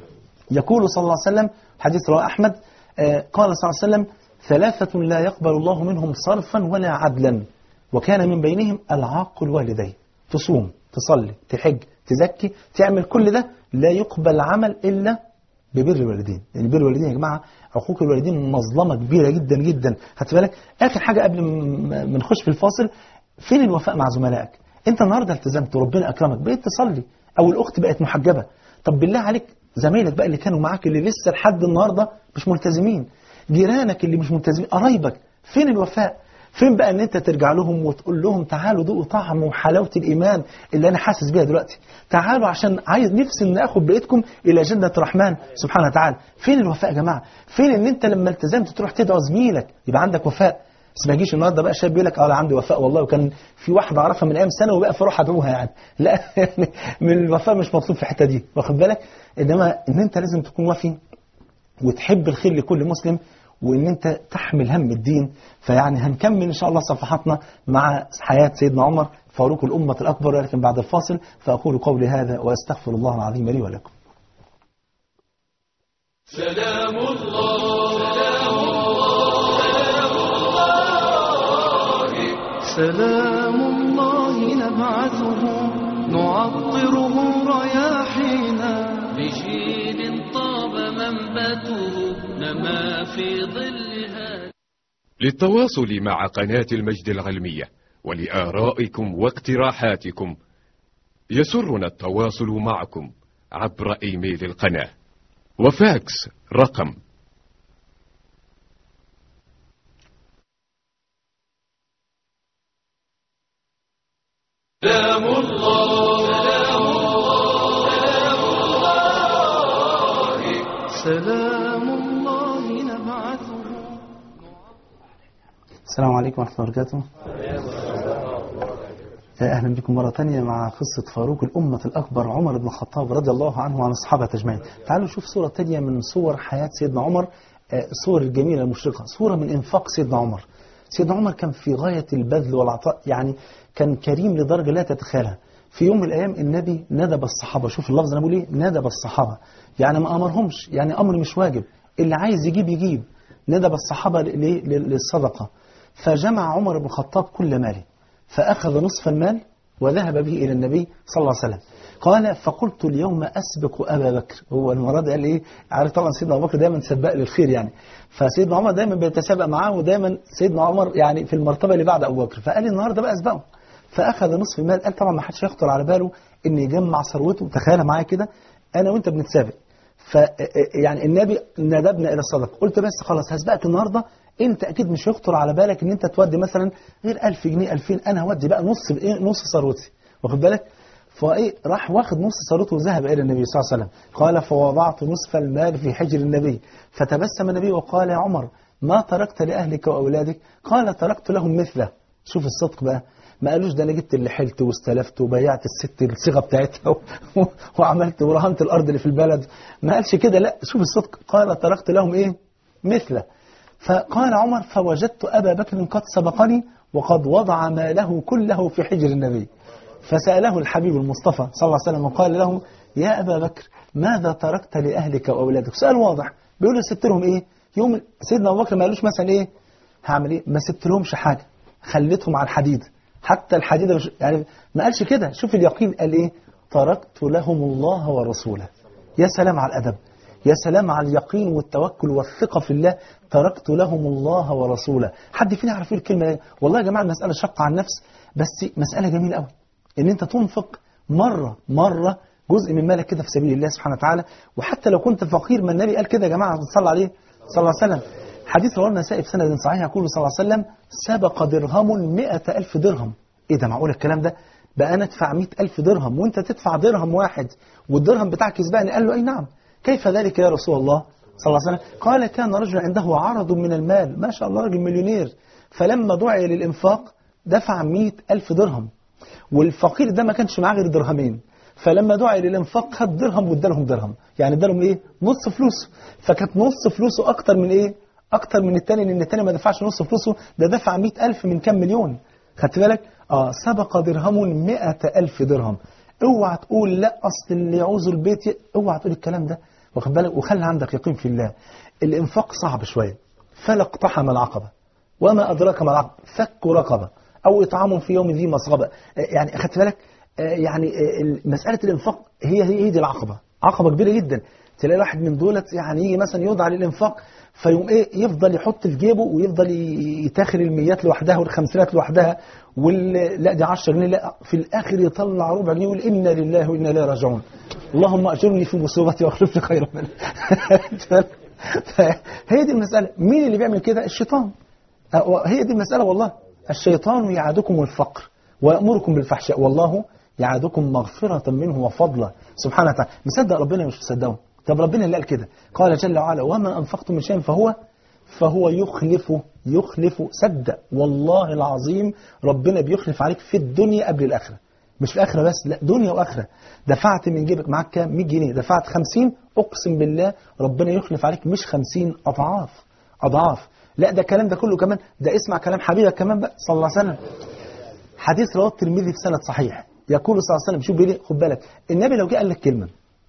يقول صلى الله عليه وسلم حديث رواه احمد آه قال صلى الله عليه وسلم ثلاثه لا يقبل الله منهم صرفا ولا عدلا، وكان من بينهم العاق الوالدين. تصوم، تصلي، تحج، تزكي، تعمل كل ده، لا يقبل عمل الا ببر الوالدين. يعني بر الوالدين يا جماعه، عقوق الوالدين مظلمه كبيره جدا جدا. خدت بالك؟ اخر حاجه قبل ما نخش في الفاصل، فين الوفاء مع زملائك؟ انت النهارده التزمت وربنا اكرمك بقيت تصلي، او الاخت بقت محجبه، طب بالله عليك زمايلك بقى اللي كانوا معاك اللي لسه لحد النهارده مش ملتزمين، جيرانك اللي مش ملتزمين، قرايبك، فين الوفاء؟ فين بقى ان انت ترجع لهم وتقول لهم تعالوا ذوقوا طعم وحلاوه الايمان اللي انا حاسس بيها دلوقتي، تعالوا عشان عايز نفسي ان اخد بايدكم الى جنه الرحمن سبحانه وتعالى. فين الوفاء يا جماعه؟ فين ان انت لما التزمت تروح تدعو زميلك يبقى عندك وفاء؟ بس ما يجيش النهارده بقى شاب بيقول لك اه انا عندي وفاء والله، وكان في واحده اعرفها من ايام سنه وبقى فاروح ادعوها يعني. لا من الوفاء مش مطلوب في الحته دي، واخد بالك؟ انما ان انت لازم تكون وفي وتحب الخير لكل مسلم، وان انت تحمل هم الدين. فيعني هنكمل ان شاء الله صفحاتنا مع حياه سيدنا عمر فاروق الامه الاكبر، ولكن بعد الفاصل. فاقول قولي هذا واستغفر الله العظيم لي ولكم. سلام الله سلام الله سلام الله نبعثه نعطره رياحينا بجيل طاب منبته نما في ظلها. للتواصل مع قناة المجد العلمية ولآرائكم واقتراحاتكم يسرنا التواصل معكم عبر إيميل القناة وفاكس رقم سلام الله سلام الله سلام الله نبعثه. السلام عليكم ورحمه الله وبركاته. أهلا بكم مرة تانية مع قصة فاروق الأمة الأكبر عمر بن الخطاب رضي الله عنه وعن أصحابه أجمعين. تعالوا نشوف صورة تانية من صور حياة سيدنا عمر، صور الجميلة المشرقة، صورة من إنفاق سيدنا عمر. سيدنا عمر كان في غاية البذل والعطاء، يعني كان كريم لدرجة لا تتخيلها. في يوم من الأيام النبي ندب الصحابة، شوف اللفظ أنا بقول إيه، ندب الصحابة، يعني ما أمرهمش، يعني أمر مش واجب، اللي عايز يجيب يجيب. ندب الصحابة للصدقة، فجمع عمر بن الخطاب كل ماله فأخذ نصف المال وذهب به إلى النبي صلى الله عليه وسلم. قال فقلت اليوم أسبق أبا بكر. هو المراد قال إيه؟ عارف طبعا سيدنا أبو بكر دايما سباق للخير يعني، فسيدنا عمر دايما بيتسابق معاه، ودايما سيدنا عمر يعني في المرتبة اللي بعد أبو بكر، فقال النهارده بقى أسبقه. فأخذ نصف المال. قال طبعا ما حدش يخطر على باله إن يجمع ثروته. تخيل معايا كده أنا وأنت بنتسابق، ف يعني النبي ندبنا إلى الصدقة. قلت بس خلاص هسبقك النهارده، انت اكيد مش هيخطر على بالك ان انت تودي مثلا غير ألف جنيه ألفين، انا هودي بقى نص بايه، نص ثروتي، واخد بالك؟ فايه راح واخد نص ثروته وذهب الى النبي صلى الله عليه وسلم. قال فوضعت نصف المال في حجر النبي فتبسم النبي وقال يا عمر ما تركت لاهلك واولادك؟ قال تركت لهم مثله. شوف الصدق بقى، ما قالوش ده انا جبت اللي حلت واستلفت وبيعت الست الصيغه بتاعتها وعملت ورهنت الارض اللي في البلد، ما قالش كده، لا شوف الصدق، قال تركت لهم ايه؟ مثله. فقال عمر فوجدت أبا بكر قد سبقني وقد وضع ماله كله في حجر النبي. فسأله الحبيب المصطفى صلى الله عليه وسلم وقال له يا أبا بكر ماذا تركت لأهلك وأولادك؟ سؤال واضح، بيقول له سبت لهم إيه؟ يوم سيدنا أبو بكر ما قالوش مثلا إيه هعمل إيه، ما سبت لهمش حاجة، خليتهم على الحديد، حتى الحديدة يعني ما قالش كده. شوف اليقين، قال إيه؟ تركت لهم الله ورسوله. يا سلام على الأدب، يا سلام على اليقين والتوكل والثقة في الله. تركت لهم الله ورسوله. حد فينا يعرف الكلمة دي؟ والله يا جماعة المسألة شقة على النفس، بس مسألة جميلة قوي ان انت تنفق مرة مرة جزء من مالك كده في سبيل الله سبحانه وتعالى. وحتى لو كنت فقير، ما النبي قال كده يا جماعة صلى عليه صلى الله عليه وسلم. حديث رواه النسائي بسند صحيح يقول صلى الله عليه وسلم سبق درهم مئة ألف درهم. ايه ده معقول الكلام ده؟ بقى انا ادفع مئة ألف درهم وانت تدفع درهم واحد والدرهم بتاعك يسبقني؟ قال له اي نعم. كيف ذلك يا رسول الله صلى الله عليه وسلم؟ قال كان رجل عنده عرض من المال، ما شاء الله رجل مليونير، فلما دعي للإنفاق دفع مئة ألف درهم، والفقير ده ما كانش معاه غير درهمين، فلما دعي للإنفاق خد درهم وادالهم درهم، يعني ادالهم ايه؟ نص فلوسه. فكانت نص فلوسه أكتر من ايه؟ أكتر من التاني، لأن التاني ما دفعش نص فلوسه، ده دفع مئة ألف من كام مليون. خدت بالك؟ اه سبق درهم مئة ألف درهم. اوعى تقول لا اصل اللي يعوز البيت ي... اوعى تقول الكلام ده، واخد بالك؟ وخلي عندك يقين في الله. الانفاق صعب شويه. فلا اقتحم العقبه وما ادراك ما العقبه، فك رقبه او اطعام في يوم ذي مسغبه. يعني خدت بالك؟ يعني مساله الانفاق هي هي دي العقبه، عقبه كبيره جدا. تلاقي واحد من دولت يعني يجي مثلا يوضع للانفاق فيقوم ايه يفضل يحط في جيبه ويفضل يتاخر الميات لوحدها والخمسينات لوحدها وال لا دي عشرة جنيه، لا في الاخر يطلع ربع جنيه يقول انا لله وانا اليه راجعون، اللهم اجرني في مصيبتي واخلف لي خيرا منها. هي دي المساله. مين اللي بيعمل كده؟ الشيطان. هي دي المساله والله. الشيطان يعدكم الفقر ويأمركم بالفحشاء والله يعدكم مغفرة منه وفضلا سبحانه وتعالى. مصدق ربنا مش مصدقه؟ طب ربنا اللي قال كده، قال جل وعلا وما أنفقتم من شيء فهو فهو يخلفه يخلفه. صدق والله العظيم ربنا بيخلف عليك في الدنيا قبل الآخرة، مش في الآخرة بس، لا دنيا وآخرة. دفعت من جيبك معاك كام؟ مية جنيه، دفعت خمسين، أقسم بالله ربنا يخلف عليك مش خمسين، أضعاف أضعاف. لا ده الكلام ده كله كمان، ده اسمع كلام حبيبك كمان بقى صلى الله عليه وسلم. حديث رواه الترمذي في سند صحيح، يقول صلى الله عليه وسلم، شوف بيقول خد بالك، النبي لو جه قال لك كلمة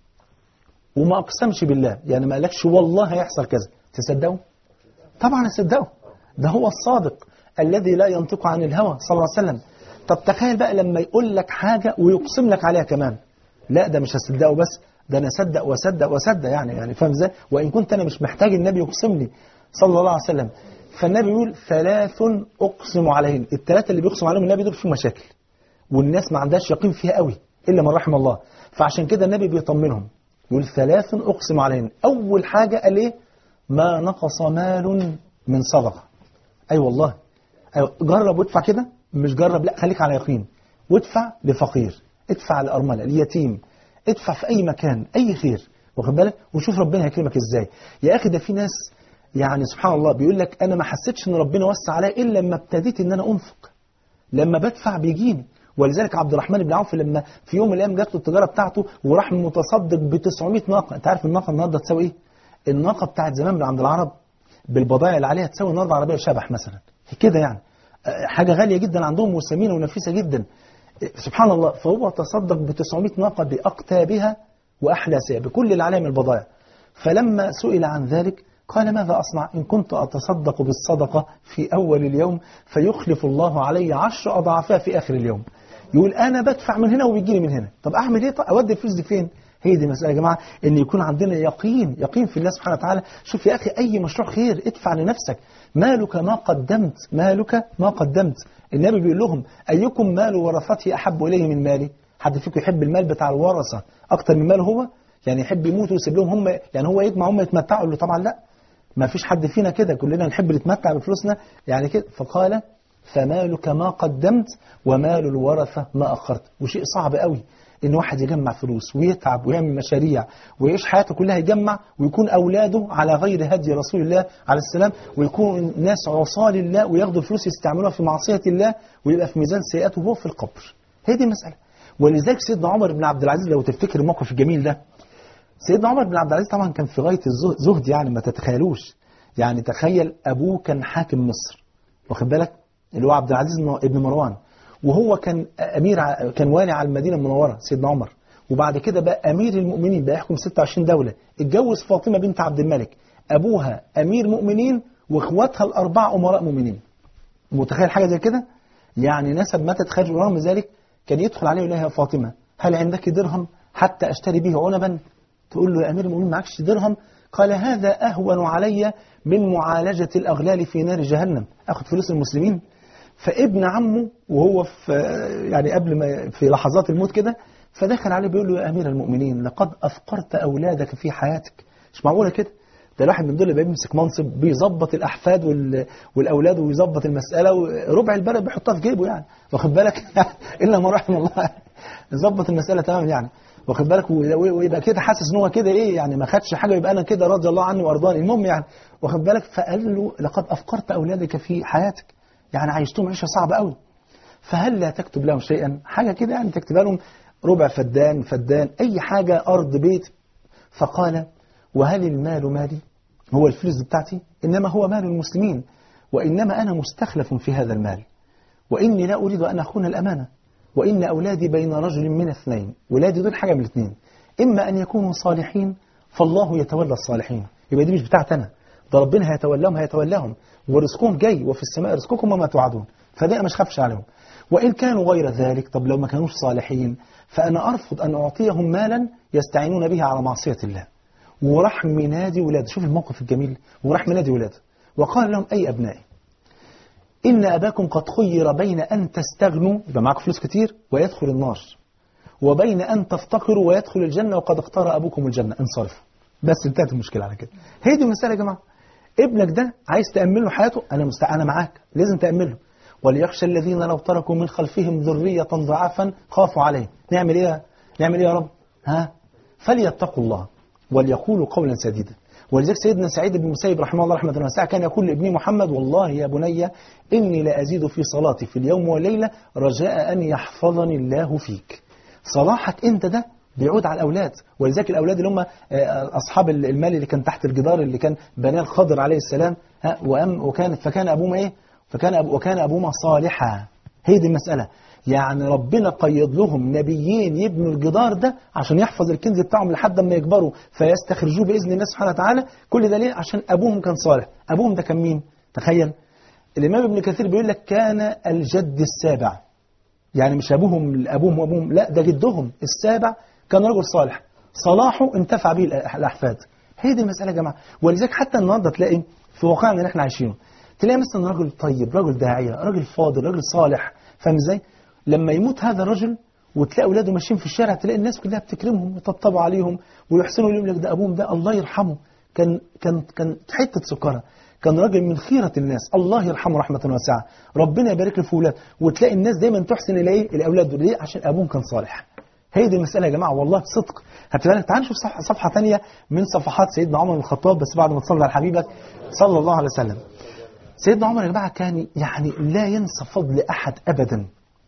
وما أقسمش بالله، يعني ما قالكش والله هيحصل كذا، تصدقه؟ طبعا اصدقه، ده هو الصادق الذي لا ينطق عن الهوى صلى الله عليه وسلم. طب تخيل بقى لما يقول لك حاجة ويقسم لك عليها كمان، لا ده مش هصدقه بس، ده انا اصدق واصدق واصدق يعني يعني فاهم ازاي؟ وان كنت انا مش محتاج النبي يقسم لي صلى الله عليه وسلم. فالنبي يقول ثلاث اقسم عليهن، الثلاثه اللي بيقسم عليهم النبي دول فيهم مشاكل والناس ما عندهاش يقين فيها قوي الا من رحم الله، فعشان كده النبي بيطمنهم يقول ثلاث اقسم عليهن. اول حاجه قال ايه؟ ما نقص مال من صدقه. اي أيوة والله أيوة، جرب وادفع كده، مش جرب لا، خليك على يقين وادفع لفقير، ادفع لأرملة، اليتيم، ادفع في أي مكان أي خير، واخد بالك، وشوف ربنا هيكرمك ازاي. يا أخي ده في ناس يعني سبحان الله بيقول لك أنا ما حسيتش إن ربنا وسع عليا إلا لما ابتديت إن أنا أنفق، لما بدفع بيجيني. ولذلك عبد الرحمن بن عوف لما في يوم من الأيام جات له التجارة بتاعته وراح متصدق ب تسعمية ناقة. أنت عارف الناقة النهارده تساوي إيه؟ الناقة بتاعت زمان من عند العرب بالبضائع اللي عليها تساوي النهارده عربية شبح مثلا كده، يعني حاجة غالية جدا عندهم وثمينة ونفيسة جدا سبحان الله. فهو تصدق ب تسعمية ناقة بأقتابها وأحلاسها بكل اللي عليها من البضائع. فلما سئل عن ذلك قال ماذا أصنع إن كنت أتصدق بالصدقة في أول اليوم فيخلف الله علي عشر أضعافها في آخر اليوم. يقول أنا بدفع من هنا وبيجيني من هنا، طب أعمل إيه؟ طب أودي الفلوس دي فين؟ هي دي مسألة يا جماعة، إن يكون عندنا يقين يقين في الله سبحانه وتعالى. شوف يا أخي أي مشروع خير ادفع لنفسك، مالك ما قدمت، مالك ما قدمت. النبي بيقول لهم أيكم مال ورثته أحب إليه من مالي؟ حد فيكم يحب المال بتاع الورثة أكتر من ماله هو؟ يعني يحب يموت ويسيب لهم هم، يعني هو يجمع هم يتمتعوا؟ له طبعا لا، ما فيش حد فينا كده، كلنا نحب نتمتع بفلوسنا يعني كده. فقال فمالك ما قدمت ومال الورثة ما أخرت. وشيء صعب قوي إن واحد يجمع فلوس ويتعب ويعمل مشاريع ويعيش حياته كلها يجمع، ويكون أولاده على غير هدي رسول الله عليه السلام، ويكون ناس عصاة لله وياخدوا الفلوس يستعملوها في معصية الله ويبقى في ميزان سيئاته وهو في القبر. هي دي المسألة. ولذلك سيدنا عمر بن عبد العزيز لو تفتكر الموقف الجميل ده، سيدنا عمر بن عبد العزيز طبعا كان في غاية الزهد، يعني ما تتخيلوش. يعني تخيل أبوه كان حاكم مصر، واخد بالك، اللي هو عبد العزيز ابن مروان، وهو كان أمير ع... كان والي على المدينة المنورة سيدنا عمر، وبعد كده بقى أمير المؤمنين، بقى يحكم ستة وعشرين دولة. اتجوز فاطمة بنت عبد الملك، أبوها أمير مؤمنين وإخواتها الأربع أمراء مؤمنين. متخيل حاجة زي كده؟ يعني نسب ما تتخيل. ورغم ذلك كان يدخل عليه ويقول لها يا فاطمة هل عندك درهم حتى أشتري به عنبا؟ تقول له يا أمير المؤمنين معكش درهم؟ قال هذا أهون علي من معالجة الأغلال في نار جهنم، أخذ فلوس المسلمين. فابن عمه وهو في يعني قبل ما في لحظات الموت كده، فدخل عليه بيقول له يا أمير المؤمنين لقد أفقرت أولادك في حياتك. مش معقولة كده، ده الواحد من دول اللي بيمسك منصب بيظبط الأحفاد والأولاد ويظبط المسألة، وربع البلد بيحطها في جيبه يعني، واخد بالك إلا ما رحم الله، يظبط المسألة تمام يعني، واخد بالك، ويبقى كده حاسس ان هو كده ايه يعني ما خدش حاجة، يبقى أنا كده رضي الله عنه وأرضاني. المهم يعني واخد بالك، فقال له لقد أفقرت أولادك في حياتك، يعني عايشتهم عيشة صعبة قوي، فهل لا تكتب لهم شيئا، حاجة كده يعني تكتبها لهم، ربع فدان فدان أي حاجة، أرض بيت. فقال وهل المال مالي؟ هو الفلوس بتاعتي؟ إنما هو مال المسلمين، وإنما أنا مستخلف في هذا المال، وإني لا أريد أن أخون الأمانة، وإن أولادي بين رجل من اثنين. ولادي دول حاجة من الاثنين، إما أن يكونوا صالحين فالله يتولى الصالحين، يبقى دي مش بتاعتي أنا، ده ربنا هيتولاهم هيتولاهم ورزقهم جاي، وفي السماء رزقكم وما توعدون، فده مش خافش عليهم. وإن كانوا غير ذلك، طب لو ما كانوش صالحين فأنا أرفض أن أعطيهم مالا يستعينون به على معصية الله. وراح منادي ولاده، شوف الموقف الجميل، وراح منادي ولاده وقال لهم أي أبنائي إن أباكم قد خير بين أن تستغنوا يبقى معكم فلوس كتير ويدخل النار، وبين أن تفتقروا ويدخل الجنة، وقد اختار أبوكم الجنة، انصرفوا. بس انتهت المشكلة على كده. هي دي المسألة يا جماعة. ابنك ده عايز تأمن له حياته، أنا مستع... أنا معاك، لازم تأمن له. وليخشى الذين لو تركوا من خلفهم ذرية ضعافا خافوا عليه. نعمل ايه نعمل ايه يا رب؟ ها فليتقوا الله وليقولوا قولا سديدا. ولذلك سيدنا سعيد بن المسيب رحمه الله رحمه واسعه كان يقول لابنه محمد: والله يا بني إني لأزيد في صلاتي في اليوم والليلة رجاء أن يحفظني الله فيك. صلاحك أنت ده بيعود على الأولاد. ولذلك الأولاد اللي هم أصحاب المال اللي كان تحت الجدار اللي كان بناه الخضر عليه السلام، ها وأم وكان فكان أبوهما إيه؟ فكان أبو وكان أبوهما صالحا. هي دي المسألة. يعني ربنا قيد لهم نبيين يبنوا الجدار ده عشان يحفظ الكنز بتاعهم لحد ما يكبروا فيستخرجوه بإذن الله سبحانه وتعالى. كل ده ليه؟ عشان أبوهم كان صالح. أبوهم ده كان مين؟ تخيل الإمام ابن كثير بيقول لك كان الجد السابع. يعني مش أبوهم أبوهم وأبوهم، لا ده جدهم السابع كان رجل صالح، صلاحه انتفع به الأحفاد. هي دي المسألة يا جماعة. ولذلك حتى النهارده تلاقي في واقعنا اللي احنا عايشينه تلاقي مثلا راجل طيب، راجل داعية، راجل فاضل، راجل صالح، فاهم ازاي؟ لما يموت هذا الرجل وتلاقي اولاده ماشيين في الشارع تلاقي الناس كلها بتكرمهم وتطبطب عليهم ويحسنوا يقول لك ده ابوهم ده الله يرحمه كان كان كان حته سكره، كان راجل من خيرة الناس، الله يرحمه رحمة واسعة، ربنا يبارك له في اولاده. وتلاقي الناس دايما تحسن اليه الاولاد دول ليه؟ عشان ابوهم كان صالح. هي دي المسألة يا جماعة والله بصدق. هتبقى تعالوا نشوف صفحة, صفحة ثانية من صفحات سيدنا عمر بن الخطاب بس بعد ما تصلي على حبيبك صلى الله عليه وسلم. سيدنا عمر يا جماعة كان يعني لا ينسى فضل أحد أبدا.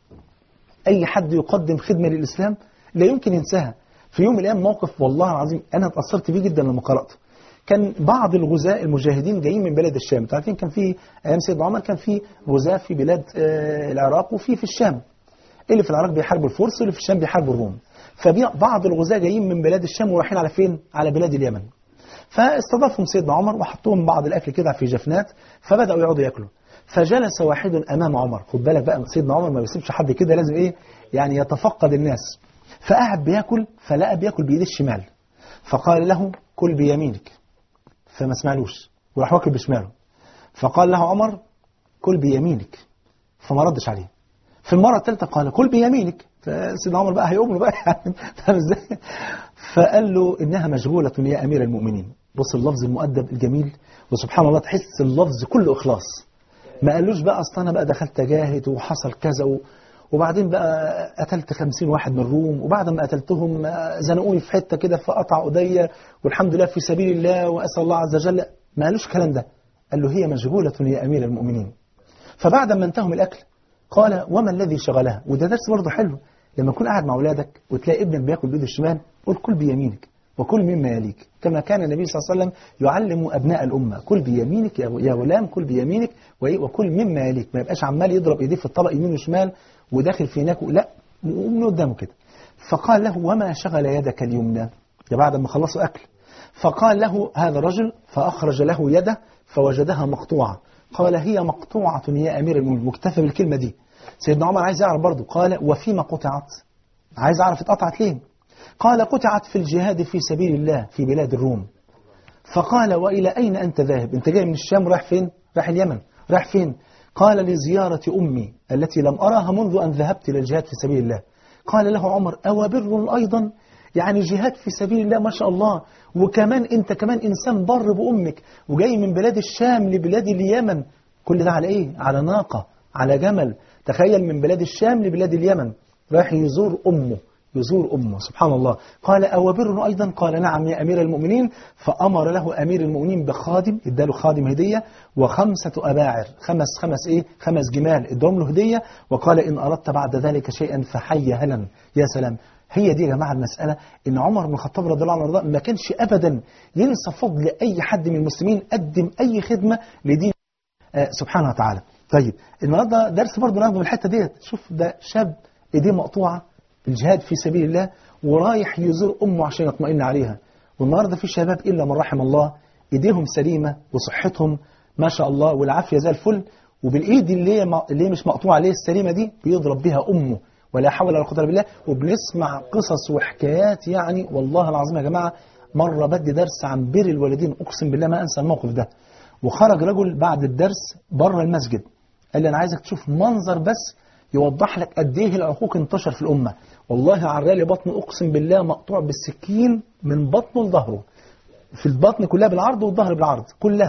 أي حد يقدم خدمة للإسلام لا يمكن ينساها. في يوم من الأيام موقف والله العظيم أنا اتأثرت بيه جدا لما قرأته. كان بعض الغزاة المجاهدين جايين من بلاد الشام. عارفين كان في أيام سيدنا عمر كان في غزاة في بلاد العراق وفي في الشام. اللي في العراق بيحاربوا الفرس واللي في الشام بيحاربوا الروم. فبعض الغزاة جايين من بلاد الشام ورايحين على فين؟ على بلاد اليمن. فاستضافهم سيدنا عمر وحطوهم بعض الأكل كده في جفنات فبدأوا يقعدوا يأكلوا. فجلس واحد أمام عمر. خد بالك بقى سيدنا عمر ما بيسيبش حد كده، لازم إيه يعني يتفقد الناس. فقعد بياكل فلقى بياكل بإيد الشمال فقال له كل بيمينك، فما سمعلوش وراح واكل بشماله. فقال له عمر كل بيمينك فما ردش عليه. في المرة الثالثة قال كل بيمينك، فسيدنا عمر بقى هيقوم له بقى فاهم ازاي؟ فقال له إنها مشغولة يا أمير المؤمنين. بص اللفظ المؤدب الجميل وسبحان الله تحس اللفظ كله إخلاص. ما قالوش بقى أصلا أنا بقى دخلت جاهد وحصل كذا وبعدين بقى قتلت خمسين واحد من الروم وبعد ما قتلتهم زنقوني في حتة كده فقطع ايديا والحمد لله في سبيل الله وأسأل الله عز وجل. ما قالوش الكلام ده. قال له هي مشغولة يا أمير المؤمنين. فبعد ما انتهوا من الأكل قال وما الذي شغلها؟ وده درس برضه حلو لما تكون قاعد مع أولادك وتلاقي ابنك بياكل بيده الشمال قل كل بيمينك وكل مما يليك، كما كان النبي صلى الله عليه وسلم يعلم أبناء الأمة كل بيمينك يا غلام كل بيمينك وكل مما يليك. ما يبقاش عمال يضرب ايديه في الطبق يمين وشمال وداخل في هناك لا ومن قدامه كده. فقال له وما شغل يدك اليمنى؟ ده بعد ما خلصوا أكل. فقال له هذا الرجل فأخرج له يده فوجدها مقطوعة. قال هي مقطوعة يا أمير المؤمنين. مكتفى بالكلمة دي. سيدنا عمر عايز يعرف برضه قال وفيما قطعت؟ عايز أعرف اتقطعت ليه؟ قال قطعت في الجهاد في سبيل الله في بلاد الروم. فقال وإلى أين أنت ذاهب؟ أنت جاي من الشام رايح فين؟ رايح اليمن. رايح فين؟ قال لزيارة أمي التي لم أراها منذ أن ذهبت إلى الجهاد في سبيل الله. قال له عمر أو بر أيضا؟ يعني جهاد في سبيل الله ما شاء الله، وكمان أنت كمان إنسان بر بأمك وجاي من بلاد الشام لبلاد اليمن. كل ده على إيه؟ على ناقة، على جمل. تخيل من بلاد الشام لبلاد اليمن رايح يزور أمه يزور أمه سبحان الله. قال أو بر أيضا؟ قال نعم يا أمير المؤمنين. فأمر له أمير المؤمنين بخادم، اداله خادم هدية وخمسة أباعر، خمس خمس إيه خمس جمال ادهم له هدية. وقال إن أردت بعد ذلك شيئا فحي هلا. يا سلام. هي دي يا جماعة المسألة إن عمر بن الخطاب رضي الله عنه وارضاه ما كانش أبدا ينسى فضل أي حد من المسلمين قدم أي خدمة لدين آه سبحانه وتعالى. طيب النهارده درس برضه ناخده من الحتة ديت. شوف ده شاب ايديه مقطوعة الجهاد في سبيل الله ورايح يزور أمه عشان يطمئن عليها. والنهارده في شباب إلا من رحم الله ايديهم سليمة وصحتهم ما شاء الله والعافية زي الفل، وبالإيد اللي هي اللي هي مش مقطوعة عليه السليمة دي بيضرب بها أمه ولا حول ولا قوة إلا بالله. وبنسمع قصص وحكايات يعني والله العظيم يا جماعة. مرة بدي درس عن بر الوالدين أقسم بالله ما أنسى الموقف ده. وخرج رجل بعد الدرس بره المسجد قال لي أنا عايزك تشوف منظر بس يوضح لك قد ايه العقوق انتشر في الأمة. والله عرالي بطنه أقسم بالله مقطوع بالسكين من بطنه لظهره، في البطن كلها بالعرض والظهر بالعرض كلها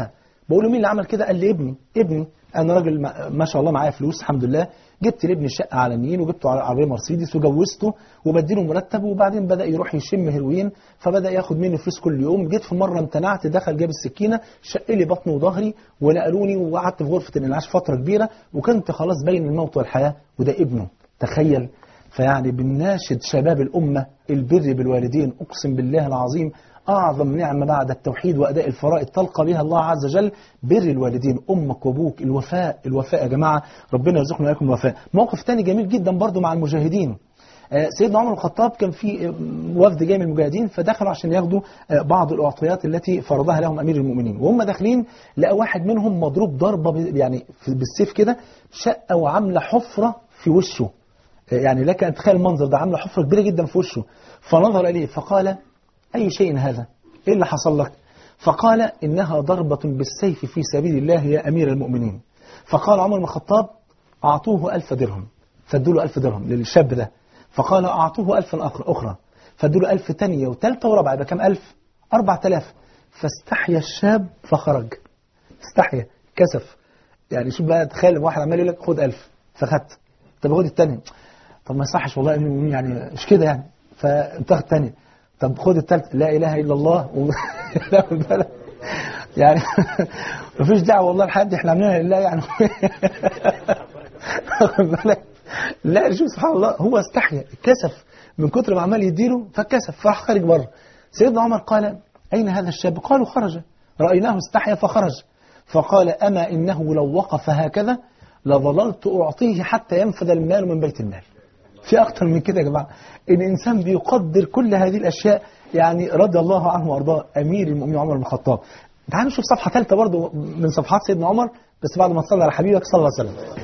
بقول له مين اللي عمل كده؟ قال لي ابني ابني انا راجل ما شاء الله معايا فلوس الحمد لله، جبت لابني شقه على النيل وجبته عربيه مرسيدس وجوزته وبديله مرتب، وبعدين بدا يروح يشم هيروين فبدا ياخد مني فلوس كل يوم. جيت في مره امتنعت، دخل جاب السكينه شق لي بطني وظهري ونقلوني وقعدت في غرفه الانعاش فتره كبيره وكنت خلاص بين الموت والحياه، وده ابنه تخيل. فيعني بنناشد شباب الامه البر بالوالدين، اقسم بالله العظيم أعظم نعمة بعد التوحيد وأداء الفرائض تلقى بها الله عز وجل بر الوالدين، أمك وأبوك، الوفاء الوفاء يا جماعة، ربنا يرزقنا وإياكم الوفاء. موقف تاني جميل جدا برضو مع المجاهدين. سيدنا عمر الخطاب كان في وفد جاي من المجاهدين فدخلوا عشان ياخدوا بعض الأعطيات التي فرضها لهم أمير المؤمنين، وهم داخلين لقى واحد منهم مضروب ضربة يعني بالسيف كده شقة وعاملة حفرة في وشه، يعني لك أن تتخيل المنظر ده، عاملة حفرة كبيرة جدا في وشه. فنظر إليه فقال أي شيء هذا؟ إيه اللي حصل لك؟ فقال إنها ضربة بالسيف في سبيل الله يا أمير المؤمنين. فقال عمر بن الخطاب أعطوه ألف درهم، فادوا له ألف درهم للشاب ده. فقال أعطوه ألفا أخرى، فادوا له ألف تانية وثالثة ورابعة، يبقى كم ألف؟ أربعة آلاف. فاستحيا الشاب فخرج، استحيا كسف. يعني شوف بقى، تخيل واحد عمال يقول لك خد ألف فخدت، طب خد الثانية، طب ما يصحش والله يعني مش كده يعني، فانتخذ الثانية، طب خد الثالث لا إله إلا الله و... يعني مفيش دعوة والله لحد احنا عاملينها لله يعني لا شوف سبحان الله، هو استحيا كسف من كتر ما عمال يديله فكسف فراح خارج بره. سيدنا عمر قال أين هذا الشاب؟ قالوا خرج، رأيناه استحيا فخرج. فقال أما إنه لو وقف هكذا لظللت أعطيه حتى ينفذ المال من بيت المال. في أكتر من كده يا جماعة، الإنسان بيقدر كل هذه الأشياء. يعني رضي الله عنه وأرضاه أمير المؤمنين عمر بن الخطاب. تعالوا نشوف صفحة ثالثة برضو من صفحات سيدنا عمر، بس بعد ما تصلى على حبيبك صلى الله عليه وسلم.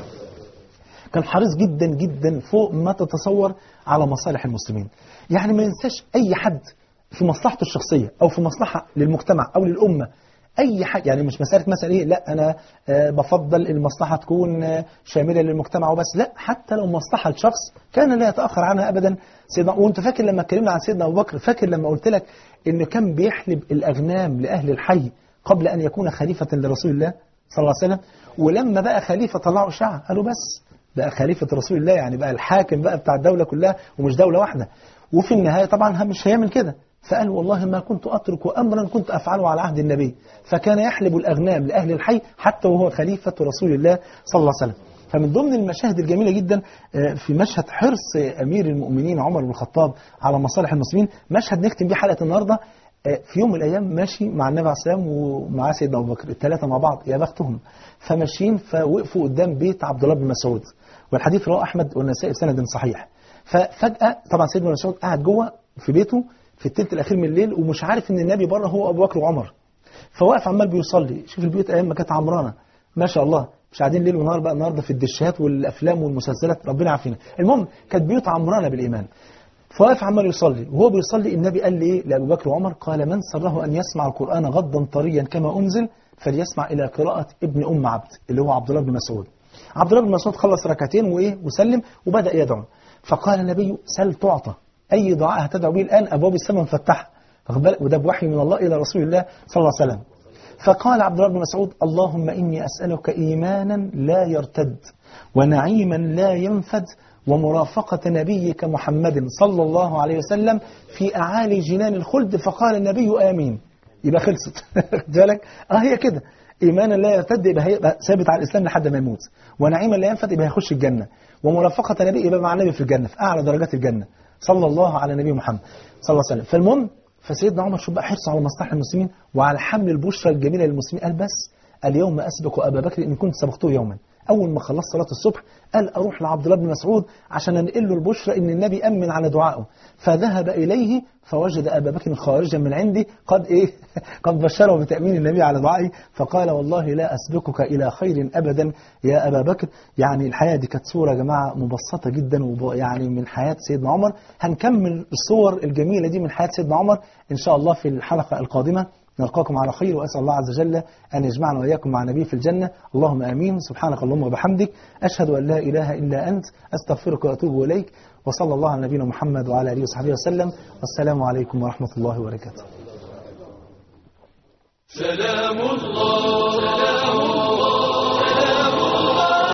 كان حريص جدا جدا فوق ما تتصور على مصالح المسلمين. يعني ما ينساش أي حد في مصلحته الشخصية أو في مصلحة للمجتمع أو للأمة، أي حاجة. يعني مش مسألة مثلا إيه، لا أنا آه بفضل المصلحة تكون آه شاملة للمجتمع وبس، لا، حتى لو مصلحة لشخص كان لا يتأخر عنها أبدا. سيدنا، وأنت فاكر لما اتكلمنا عن سيدنا أبو بكر، فاكر لما قلت لك إنه كان بيحلب الأغنام لأهل الحي قبل أن يكون خليفة لرسول الله صلى الله عليه وسلم، ولما بقى خليفة طلعوا إشاعة قالوا بس بقى خليفة رسول الله، يعني بقى الحاكم بقى بتاع الدولة كلها ومش دولة واحدة. وفي النهاية طبعا مش هيعمل كده، فقال والله ما كنت أترك أمرا كنت أفعله على عهد النبي. فكان يحلب الأغنام لأهل الحي حتى وهو خليفة رسول الله صلى الله عليه وسلم. فمن ضمن المشاهد الجميلة جدا في مشهد حرص أمير المؤمنين عمر بن الخطاب على مصالح المسلمين، مشهد نختم بيه حلقة النهاردة. في يوم من الأيام ماشي مع النبي عليه السلام ومع سيدنا أبو بكر، الثلاثة مع بعض يا بختهم، فماشيين فوقفوا قدام بيت عبد الله بن مسعود، والحديث رواه أحمد والنسائي بسند صحيح. ففجأة طبعا سيدنا مسعود قاعد جوه في بيته في الثلث الأخير من الليل ومش عارف إن النبي بره هو أبو بكر وعمر، فواقف عمال بيصلي. شوف البيوت أيام ما كانت عمرانة ما شاء الله، مش قاعدين ليل ونهار بقى النهارده في الدشات والأفلام والمسلسلات، ربنا يعافينا. المهم كانت بيوت عمرانة بالإيمان. فواقف عمال يصلي، وهو بيصلي النبي قال لي إيه لأبو بكر وعمر؟ قال من سره أن يسمع القرآن غضا طريا كما أنزل فليسمع إلى قراءة ابن أم عبد اللي هو عبد الله بن مسعود. عبد الله بن مسعود خلص ركعتين وإيه وسلم وبدأ يدعو، فقال النبي سل تعطى، أي دعاء هتدعو به الآن أبواب السماء مفتحة، وده بوحي من الله إلى رسول الله صلى الله عليه وسلم. فقال عبد الله بن مسعود اللهم إني أسألك إيمانا لا يرتد ونعيما لا ينفد ومرافقة نبيك محمد صلى الله عليه وسلم في أعالي جنان الخلد. فقال النبي آمين. يبقى خلصت ذلك اه هي كده، إيمانا لا يرتد يبقى هيبقى ثابت على الإسلام لحد ما يموت، ونعيما لا ينفد يبقى هيخش الجنة، ومرافقة نبي يبقى مع النبي في الجنة في أعلى درجات الجنة صلى الله على نبي محمد صلى الله عليه وسلم. فالمهم فسيدنا عمر شو بقى حرصه على مصلحة المسلمين وعلى حمل البشرى الجميلة للمسلمين. قال بس اليوم أسبق أبا بكر إن كنت سبقته يوما. أول ما خلص صلاة الصبح قال أروح لعبد الله بن مسعود عشان أنقل له البشرى إن النبي أمن على دعائه. فذهب إليه فوجد أبا بكر خارجا من عندي قد إيه قد بشره بتأمين النبي على دعائه، فقال والله لا أسبقك إلى خير أبدا يا أبا بكر. يعني الحياة دي كانت صورة يا جماعة مبسطة جدا يعني من حياة سيدنا عمر. هنكمل الصور الجميلة دي من حياة سيدنا عمر إن شاء الله في الحلقة القادمة. نلقاكم على خير، وأسأل الله عز وجل أن يجمعنا وإياكم مع نبي في الجنة. اللهم آمين. سبحانك اللهم وبحمدك أشهد أن لا إله إلا أنت أستغفرك وأتوب إليك. وصلى الله على نبينا محمد وعلى آله وصحبه وسلم. والسلام عليكم ورحمة الله وبركاته. سلام الله سلام الله